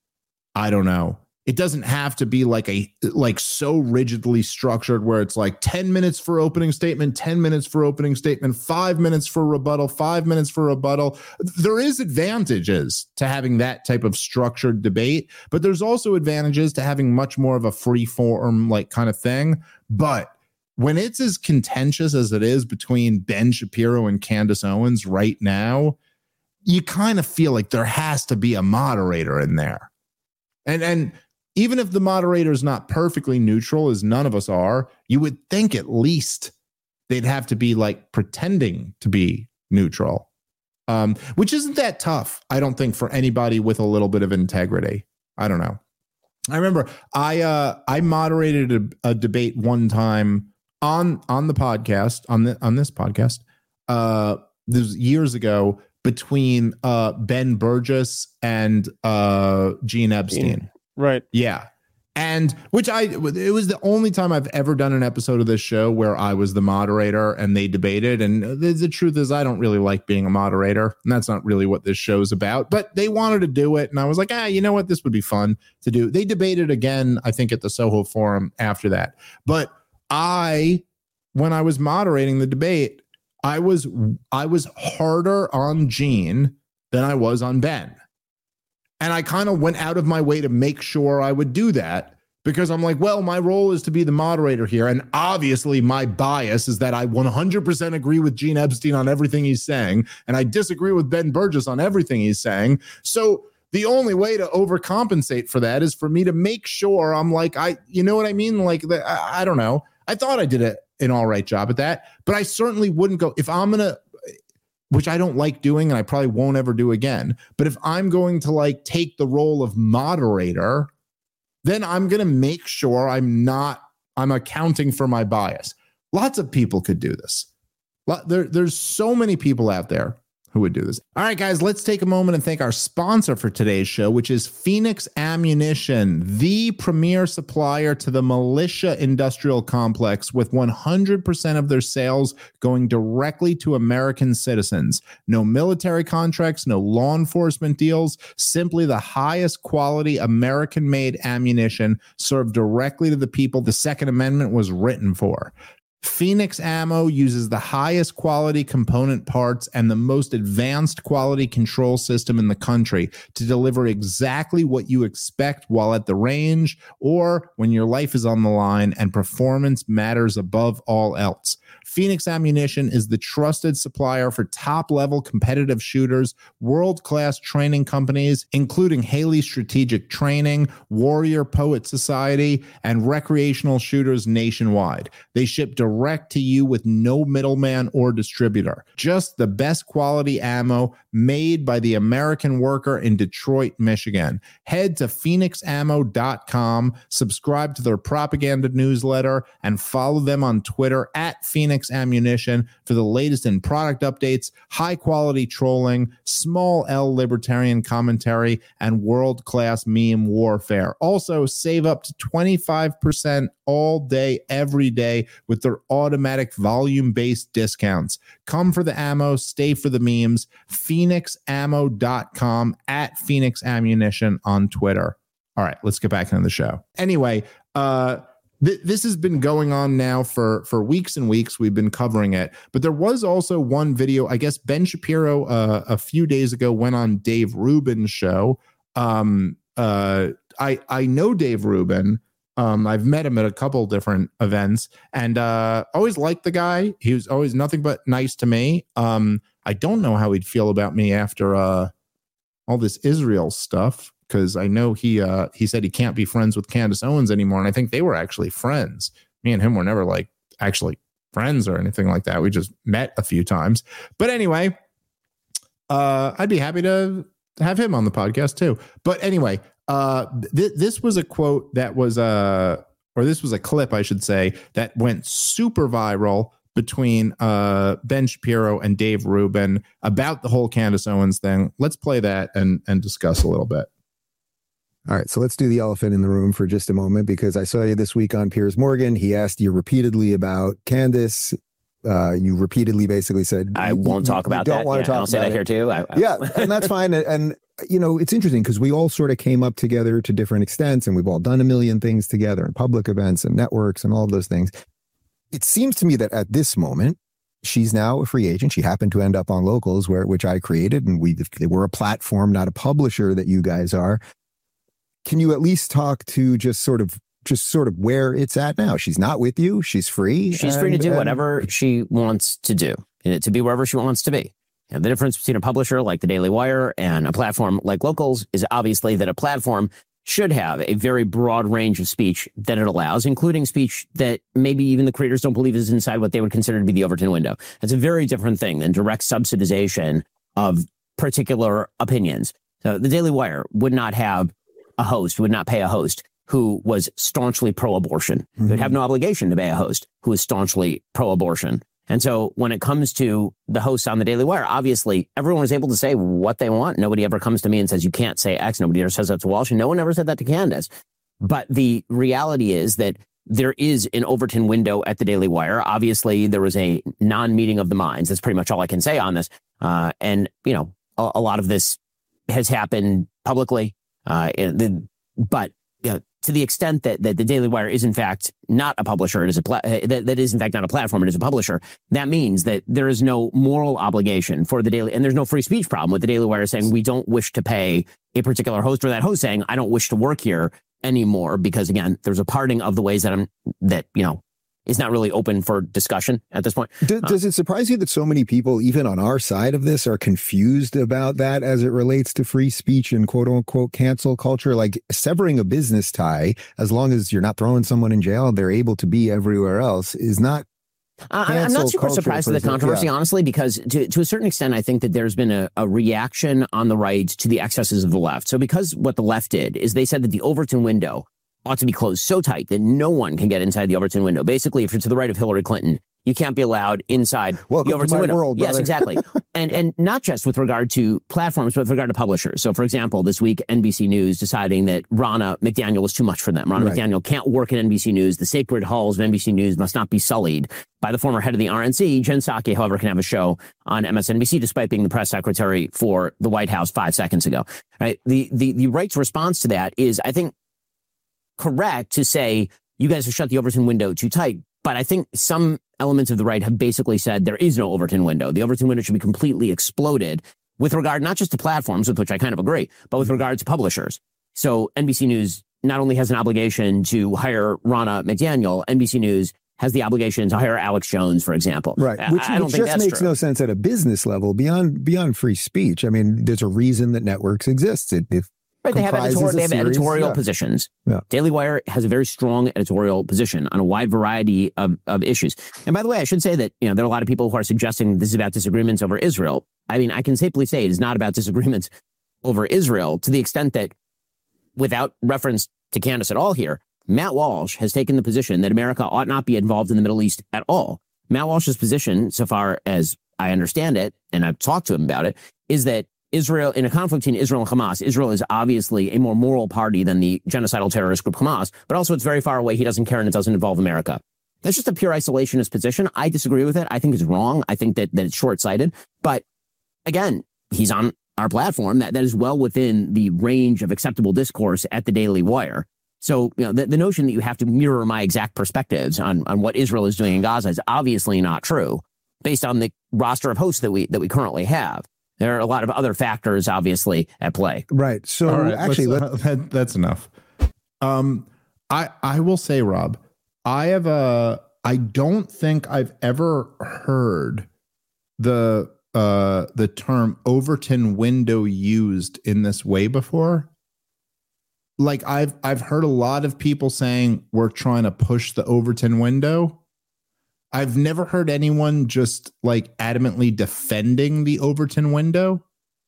I don't know. It doesn't have to be like a, like so rigidly structured where it's like ten minutes for opening statement, ten minutes for opening statement, five minutes for rebuttal, five minutes for rebuttal. There is advantages to having that type of structured debate, but there's also advantages to having much more of a free form, like kind of thing. But when it's as contentious as it is between Ben Shapiro and Candace Owens right now, you kind of feel like there has to be a moderator in there. And, and, even if the moderator is not perfectly neutral, as none of us are, you would think at least they'd have to be like pretending to be neutral, um, which isn't that tough, I don't think, for anybody with a little bit of integrity. I don't know. I remember I uh, I moderated a, a debate one time on on the podcast on the on this podcast. Uh, this was years ago between uh, Ben Burgess and uh, Gene Epstein. Gene. Right. Yeah. And which I, it was the only time I've ever done an episode of this show where I was the moderator and they debated. And the, the truth is, I don't really like being a moderator, and that's not really what this show's about. But they wanted to do it, and I was like, ah, you know what? This would be fun to do. They debated again, I think, at the Soho Forum after that. But I, when I was moderating the debate, I was I was harder on Gene than I was on Ben. And I kind of went out of my way to make sure I would do that because I'm like, well, my role is to be the moderator here. And obviously my bias is that I one hundred percent agree with Gene Epstein on everything he's saying. And I disagree with Ben Burgess on everything he's saying. So the only way to overcompensate for that is for me to make sure I'm like, I, you know what I mean? Like, the, I, I don't know. I thought I did a, an all right job at that, but I certainly wouldn't go if I'm going to, which I don't like doing and I probably won't ever do again. But if I'm going to like take the role of moderator, then I'm going to make sure I'm not, I'm accounting for my bias. Lots of people could do this. There, there's so many people out there who would do this. All right, guys, let's take a moment and thank our sponsor for today's show, which is Phoenix Ammunition, the premier supplier to the militia industrial complex, with one hundred percent of their sales going directly to American citizens. No military contracts, no law enforcement deals, simply the highest quality American-made ammunition served directly to the people the Second Amendment was written for. Phoenix Ammo uses the highest quality component parts and the most advanced quality control system in the country to deliver exactly what you expect while at the range or when your life is on the line and performance matters above all else. Phoenix Ammunition is the trusted supplier for top-level competitive shooters, world-class training companies, including Haley Strategic Training, Warrior Poet Society, and recreational shooters nationwide. They ship direct to you with no middleman or distributor. Just the best quality ammo made by the American worker in Detroit, Michigan. Head to phoenix ammo dot com, subscribe to their propaganda newsletter, and follow them on Twitter at Phoenix Ammunition for the latest in product updates, high quality trolling, small L libertarian commentary, and world-class meme warfare. Also, save up to twenty-five percent all day, every day with their automatic volume-based discounts. Come for the ammo, stay for the memes. phoenix ammo dot com, at Phoenix Ammunition on Twitter. All right, let's get back into the show. Anyway, uh, th- this has been going on now for, for weeks and weeks. We've been covering it. But there was also one video, I guess Ben Shapiro uh, a few days ago went on Dave Rubin's show. Um, uh, I, I know Dave Rubin. Um, I've met him at a couple different events and uh, always liked the guy. He was always nothing but nice to me. Um, I don't know how he'd feel about me after uh, all this Israel stuff, because I know he uh, he said he can't be friends with Candace Owens anymore. And I think they were actually friends. Me and him were never like actually friends or anything like that. We just met a few times. But anyway, uh, I'd be happy to have him on the podcast too. But anyway, Uh, th- this was a quote that was uh, or this was a clip, I should say, that went super viral between uh, Ben Shapiro and Dave Rubin about the whole Candace Owens thing. Let's play that and and discuss a little bit. All right, so let's do the elephant in the room for just a moment, because I saw you this week on Piers Morgan. He asked you repeatedly about Candace. Uh, you repeatedly basically said, I won't talk about don't that. Want Yeah, to talk I'll say that it. here too. I, I, yeah, and that's fine. And, and, you know, it's interesting because we all sort of came up together to different extents, and we've all done a million things together in public events and networks and all of those things. It seems to me that at this moment, she's now a free agent. She happened to end up on Locals, where which I created, and we they were a platform, not a publisher that you guys are. Can you at least talk to just sort of just sort of where it's at now? She's not with you. She's free. She's and, free to do and, whatever she wants to do, and to be wherever she wants to be. And the difference between a publisher like the Daily Wire and a platform like Locals is obviously that a platform should have a very broad range of speech that it allows, including speech that maybe even the creators don't believe is inside what they would consider to be the Overton window. That's a very different thing than direct subsidization of particular opinions. So the Daily Wire would not have a host, would not pay a host who was staunchly pro-abortion. Mm-hmm. They would have no obligation to pay a host who is staunchly pro-abortion. And so when it comes to the hosts on the Daily Wire, obviously everyone is able to say what they want. Nobody ever comes to me and says, you can't say X. Nobody ever says that to Walsh. And no one ever said that to Candace. But the reality is that there is an Overton window at the Daily Wire. Obviously, there was a non-meeting of the minds. That's pretty much all I can say on this. Uh, and, you know, a, a lot of this has happened publicly. Uh, the, but you know, to the extent that, that the Daily Wire is, in fact, not a publisher, it is a pla- that, that is, in fact, not a platform, it is a publisher, that means that there is no moral obligation for the Daily, and there's no free speech problem with the Daily Wire saying we don't wish to pay a particular host, or that host saying I don't wish to work here anymore, because again, there's a parting of the ways that I'm that you know is not really open for discussion at this point. Does, uh, does it surprise you that so many people, even on our side of this, are confused about that as it relates to free speech and quote unquote cancel culture? Like severing a business tie, as long as you're not throwing someone in jail, they're able to be everywhere else, is not. Uh, I'm not super surprised with the controversy, yeah. honestly, because to, to a certain extent, I think that there's been a, a reaction on the right to the excesses of the left. So because what the left did is they said that the Overton window ought to be closed so tight that no one can get inside the Overton window. Basically, if you're to the right of Hillary Clinton, you can't be allowed inside Welcome the Overton to my window. World, yes, exactly. and and not just with regard to platforms, but with regard to publishers. So, for example, this week, N B C News deciding that Ronna McDaniel was too much for them. Ronna right. McDaniel can't work at N B C News. The sacred halls of N B C News must not be sullied by the former head of the R N C. Jen Psaki, however, can have a show on M S N B C despite being the press secretary for the White House five seconds ago. Right? The the the right's response to that is, I think, correct to say you guys have shut the Overton window too tight. But I think some elements of the right have basically said there is no Overton window. The Overton window should be completely exploded with regard not just to platforms, with which I kind of agree, but with regard to publishers. So N B C News not only has an obligation to hire Ronna McDaniel, N B C News has the obligation to hire Alex Jones, for example. Right, which, I, I don't which think just that's makes true. no sense at a business level beyond beyond free speech. I mean, there's a reason that networks exist. It, it Right, they have, editor- they have series, editorial yeah. positions. Yeah. Daily Wire has a very strong editorial position on a wide variety of, of issues. And by the way, I should say that you know there are a lot of people who are suggesting this is about disagreements over Israel. I mean, I can safely say it is not about disagreements over Israel, to the extent that, without reference to Candace at all here, Matt Walsh has taken the position that America ought not be involved in the Middle East at all. Matt Walsh's position, so far as I understand it, and I've talked to him about it, is that Israel, in a conflict between Israel and Hamas, Israel is obviously a more moral party than the genocidal terrorist group Hamas, but also it's very far away. He doesn't care and it doesn't involve America. That's just a pure isolationist position. I disagree with it. I think it's wrong. I think that, that it's short-sighted. But again, he's on our platform. That, that is well within the range of acceptable discourse at the Daily Wire. So, you know, the, the notion that you have to mirror my exact perspectives on, on what Israel is doing in Gaza is obviously not true, based on the roster of hosts that we that we currently have. There are a lot of other factors, obviously, at play. Right. So right, actually, let's, let, uh, that, that's enough. Um, I I will say, Rob, I have a. I don't think I've ever heard the uh, the term Overton window used in this way before. Like I've I've heard a lot of people saying we're trying to push the Overton window. I've never heard anyone just like adamantly defending the Overton window.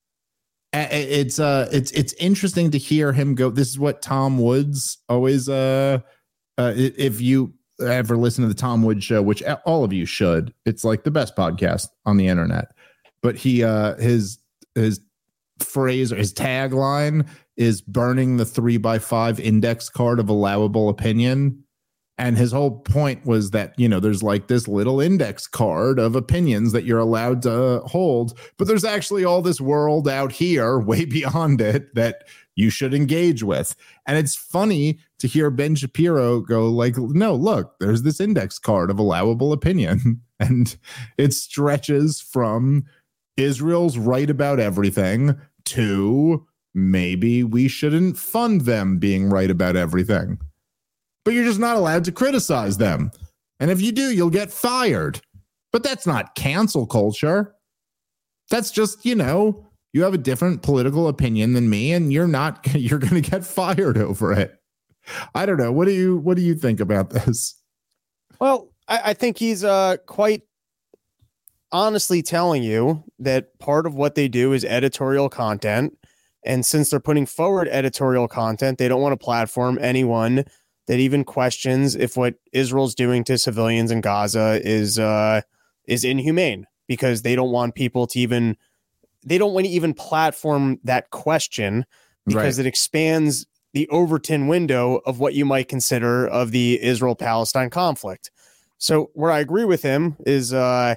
It's uh, it's it's interesting to hear him go. This is what Tom Woods always. Uh, uh, if you ever listen to the Tom Woods show, which all of you should, it's like the best podcast on the internet. But he, uh, his his phrase or his tagline is burning the three by five index card of allowable opinion. And his whole point was that, you know, there's like this little index card of opinions that you're allowed to hold, but there's actually all this world out here way beyond it that you should engage with. And it's funny to hear Ben Shapiro go like, no, look, there's this index card of allowable opinion. And it stretches from Israel's right about everything to maybe we shouldn't fund them being right about everything. But you're just not allowed to criticize them. And if you do, you'll get fired. But that's not cancel culture. That's just, you know, you have a different political opinion than me and you're not, you're going to get fired over it. I don't know. What do you, what do you think about this? Well, I, I think he's uh, quite honestly telling you that part of what they do is editorial content. And since they're putting forward editorial content, they don't want to platform anyone that even questions if what Israel's doing to civilians in Gaza is uh, is inhumane, because they don't want people to even, they don't want to even platform that question because right. it expands the Overton window of what you might consider of the Israel-Palestine conflict. So where I agree with him is, uh,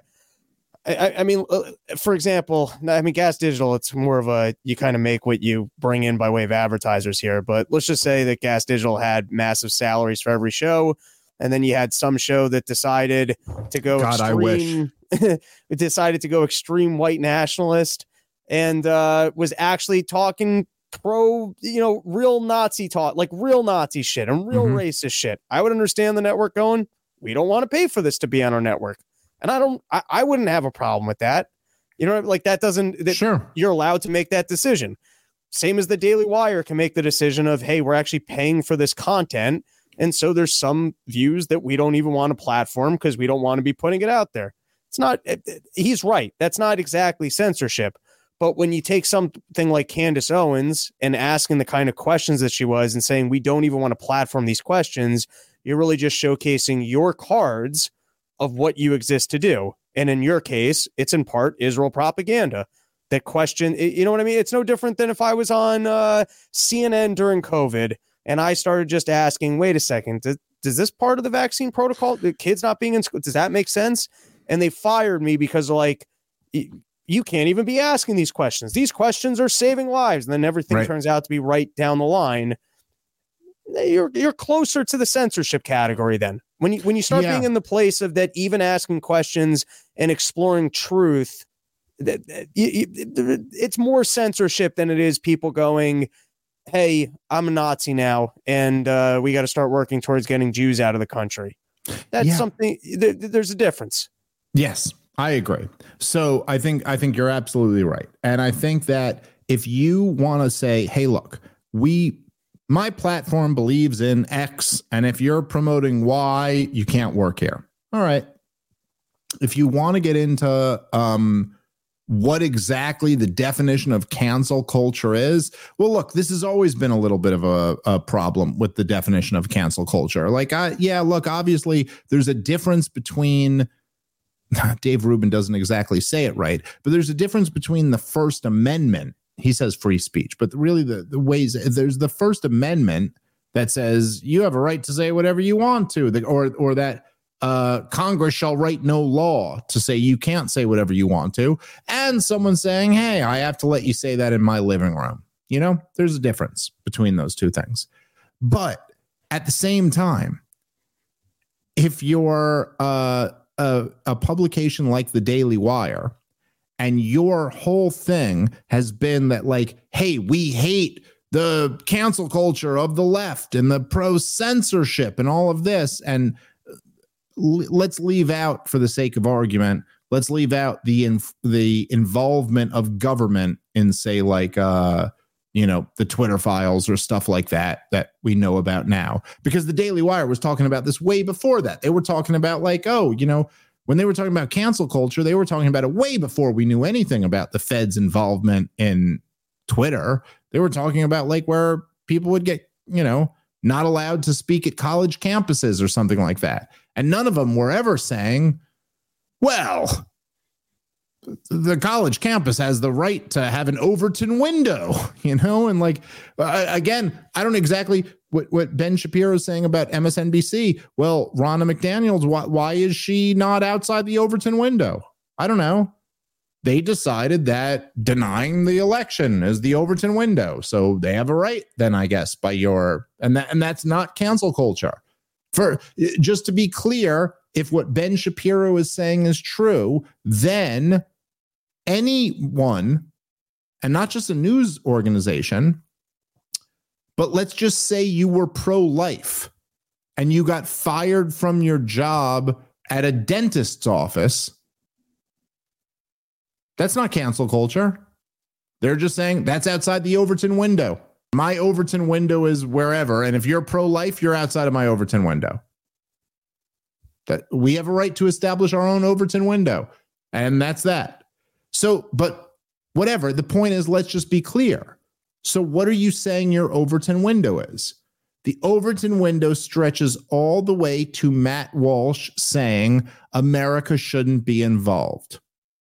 I, I mean, for example, I mean, Gas Digital, it's more of a, you kind of make what you bring in by way of advertisers here. But let's just say that Gas Digital had massive salaries for every show. And then you had some show that decided to go God, extreme, I wish. it decided to go extreme white nationalist and uh, was actually talking pro, you know, real Nazi talk, like real Nazi shit and real Mhm. racist shit. I would understand the network going, we don't want to pay for this to be on our network. And I don't, I, I wouldn't have a problem with that. You know, like that doesn't, that Sure. you're allowed to make that decision. Same as the Daily Wire can make the decision of, hey, we're actually paying for this content. And so there's some views that we don't even want to platform because we don't want to be putting it out there. It's not, he's right. That's not exactly censorship. But when you take something like Candace Owens and asking the kind of questions that she was and saying, we don't even want to platform these questions, you're really just showcasing your cards of what you exist to do. And in your case, it's in part Israel propaganda. That question, you know what I mean? It's no different than if I was on uh, C N N during COVID and I started just asking, wait a second, does, does this part of the vaccine protocol, the kids not being in school, does that make sense? And they fired me because like, you can't even be asking these questions. These questions are saving lives. And then everything Right. turns out to be right down the line. You're you're closer to the censorship category then. When you when you start Yeah. being in the place of that, even asking questions and exploring truth, that that- you- you- it's more censorship than it is people going, hey, I'm a Nazi now, and uh, we got to start working towards getting Jews out of the country. That's Yeah. something, there, there's a difference. Yes, I agree. So I think I think you're absolutely right. And I think that if you want to say, hey, look, we my platform believes in X, and if you're promoting Y, you can't work here. All right. If you want to get into um what exactly the definition of cancel culture is, well, look, this has always been a little bit of a, a problem with the definition of cancel culture. Like, I, yeah, look, obviously there's a difference between, Dave Rubin doesn't exactly say it right, but there's a difference between the First Amendment. He says free speech, but really the, the ways, there's the First Amendment that says you have a right to say whatever you want to, the, or, or that Uh, Congress shall write no law to say you can't say whatever you want to, and someone saying, hey, I have to let you say that in my living room. You know, there's a difference between those two things. But at the same time, if you're uh, a, a publication like the Daily Wire and your whole thing has been that, like, hey, we hate the cancel culture of the left and the pro censorship and all of this, and let's leave out, for the sake of argument, let's leave out the inf- the involvement of government in, say, like, uh, you know, the Twitter files or stuff like that that we know about now. Because the Daily Wire was talking about this way before that. They were talking about, like, oh, you know, when they were talking about cancel culture, they were talking about it way before we knew anything about the Fed's involvement in Twitter. They were talking about, like, where people would get, you know, not allowed to speak at college campuses or something like that. And none of them were ever saying, well, the college campus has the right to have an Overton window, you know? And like, uh, again, I don't exactly what, what Ben Shapiro is saying about M S N B C. Well, Ronna McDaniels, why, why is she not outside the Overton window? I don't know. They decided that denying the election is the Overton window. So they have a right then, I guess, by your, and that, and that's not cancel culture. For just to be clear, if what Ben Shapiro is saying is true, then anyone, and not just a news organization, but let's just say you were pro-life and you got fired from your job at a dentist's office, that's not cancel culture. They're just saying that's outside the Overton window. My Overton window is wherever. And if you're pro-life, you're outside of my Overton window. That we have a right to establish our own Overton window. And that's that. So, but whatever. The point is, let's just be clear. So what are you saying your Overton window is? The Overton window stretches all the way to Matt Walsh saying America shouldn't be involved.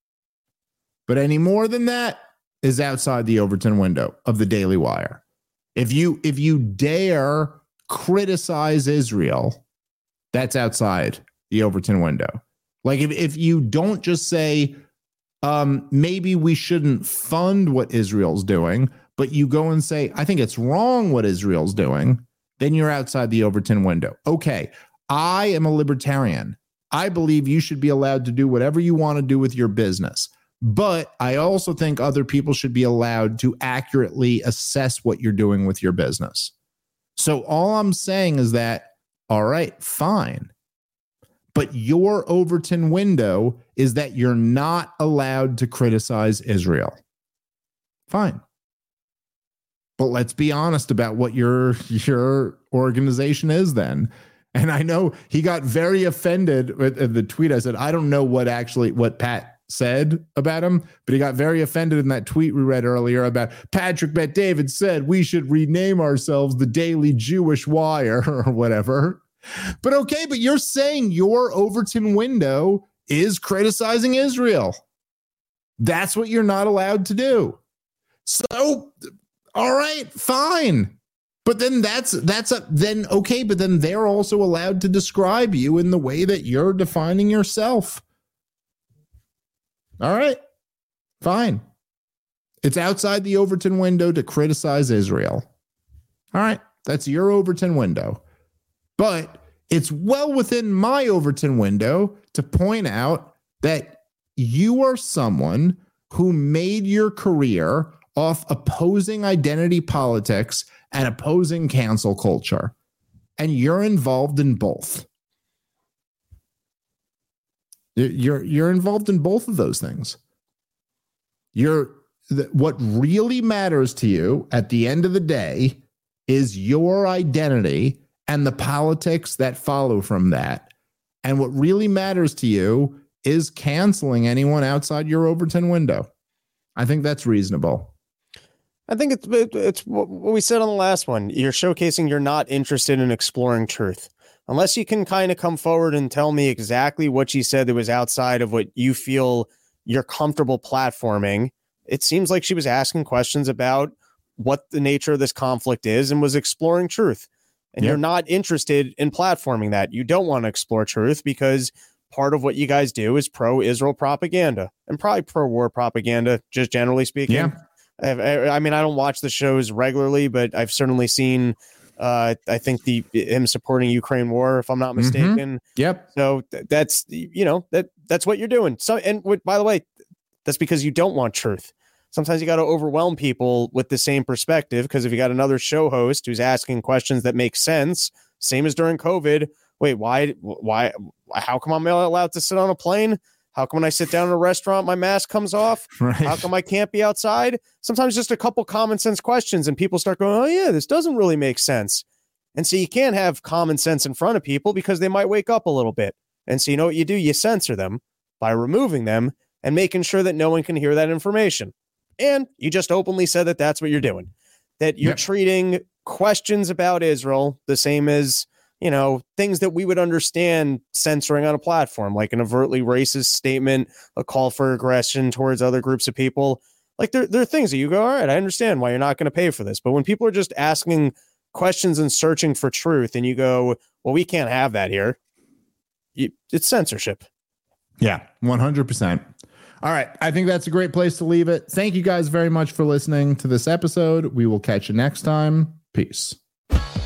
But any more than that is outside the Overton window of the Daily Wire. If you if you dare criticize Israel, that's outside the Overton window. Like if, if you don't just say, um, maybe we shouldn't fund what Israel's doing, but you go and say, I think it's wrong what Israel's doing, then you're outside the Overton window. Okay, I am a libertarian. I believe you should be allowed to do whatever you want to do with your business. But I also think other people should be allowed to accurately assess what you're doing with your business. So all I'm saying is that, all right, fine. But your Overton window is that you're not allowed to criticize Israel. Fine. But let's be honest about what your, your organization is then. And I know he got very offended with the tweet. I said, I don't know what actually, what Pat said about him, but he got very offended in that tweet we read earlier about Patrick Bet David said we should rename ourselves the Daily Jewish Wire or whatever. But okay, but you're saying your Overton window is criticizing Israel. That's what you're not allowed to do. So, all right, fine. But then that's that's a then okay, but then they're also allowed to describe you in the way that you're defining yourself. All right, fine. It's outside the Overton window to criticize Israel. All right, that's your Overton window. But it's well within my Overton window to point out that you are someone who made your career off opposing identity politics and opposing cancel culture. And you're involved in both. You're you're involved in both of those things. You're what really matters to you at the end of the day is your identity and the politics that follow from that. And what really matters to you is canceling anyone outside your Overton window. I think that's reasonable. I think it's it's what we said on the last one. You're showcasing you're not interested in exploring truth. Unless you can kind of come forward and tell me exactly what she said that was outside of what you feel you're comfortable platforming, it seems like she was asking questions about what the nature of this conflict is and was exploring truth. And yep. You're not interested in platforming that. You don't want to explore truth because part of what you guys do is pro-Israel propaganda and probably pro-war propaganda, just generally speaking. Yeah. I, I mean, I don't watch the shows regularly, but I've certainly seen Uh, I think the him supporting Ukraine war, if I'm not mistaken. Mm-hmm. Yep. So th- that's you know that that's what you're doing. So and w- by the way, that's because you don't want truth. Sometimes you got to overwhelm people with the same perspective because if you got another show host who's asking questions that make sense, same as during COVID. Wait, why? Why? How come I'm not allowed to sit on a plane? How come when I sit down in a restaurant, my mask comes off? Right. How come I can't be outside? Sometimes just a couple common sense questions and people start going, oh, yeah, this doesn't really make sense. And so you can't have common sense in front of people because they might wake up a little bit. And so you know what you do? You censor them by removing them and making sure that no one can hear that information. And you just openly said that that's what you're doing, that you're yep. treating questions about Israel the same as, you know, things that we would understand censoring on a platform, like an overtly racist statement, a call for aggression towards other groups of people. Like there, there are things that you go, all right, I understand why you're not going to pay for this. But when people are just asking questions and searching for truth and you go, well, we can't have that here. You, it's censorship. Yeah, one hundred percent. All right. I think that's a great place to leave it. Thank you guys very much for listening to this episode. We will catch you next time. Peace.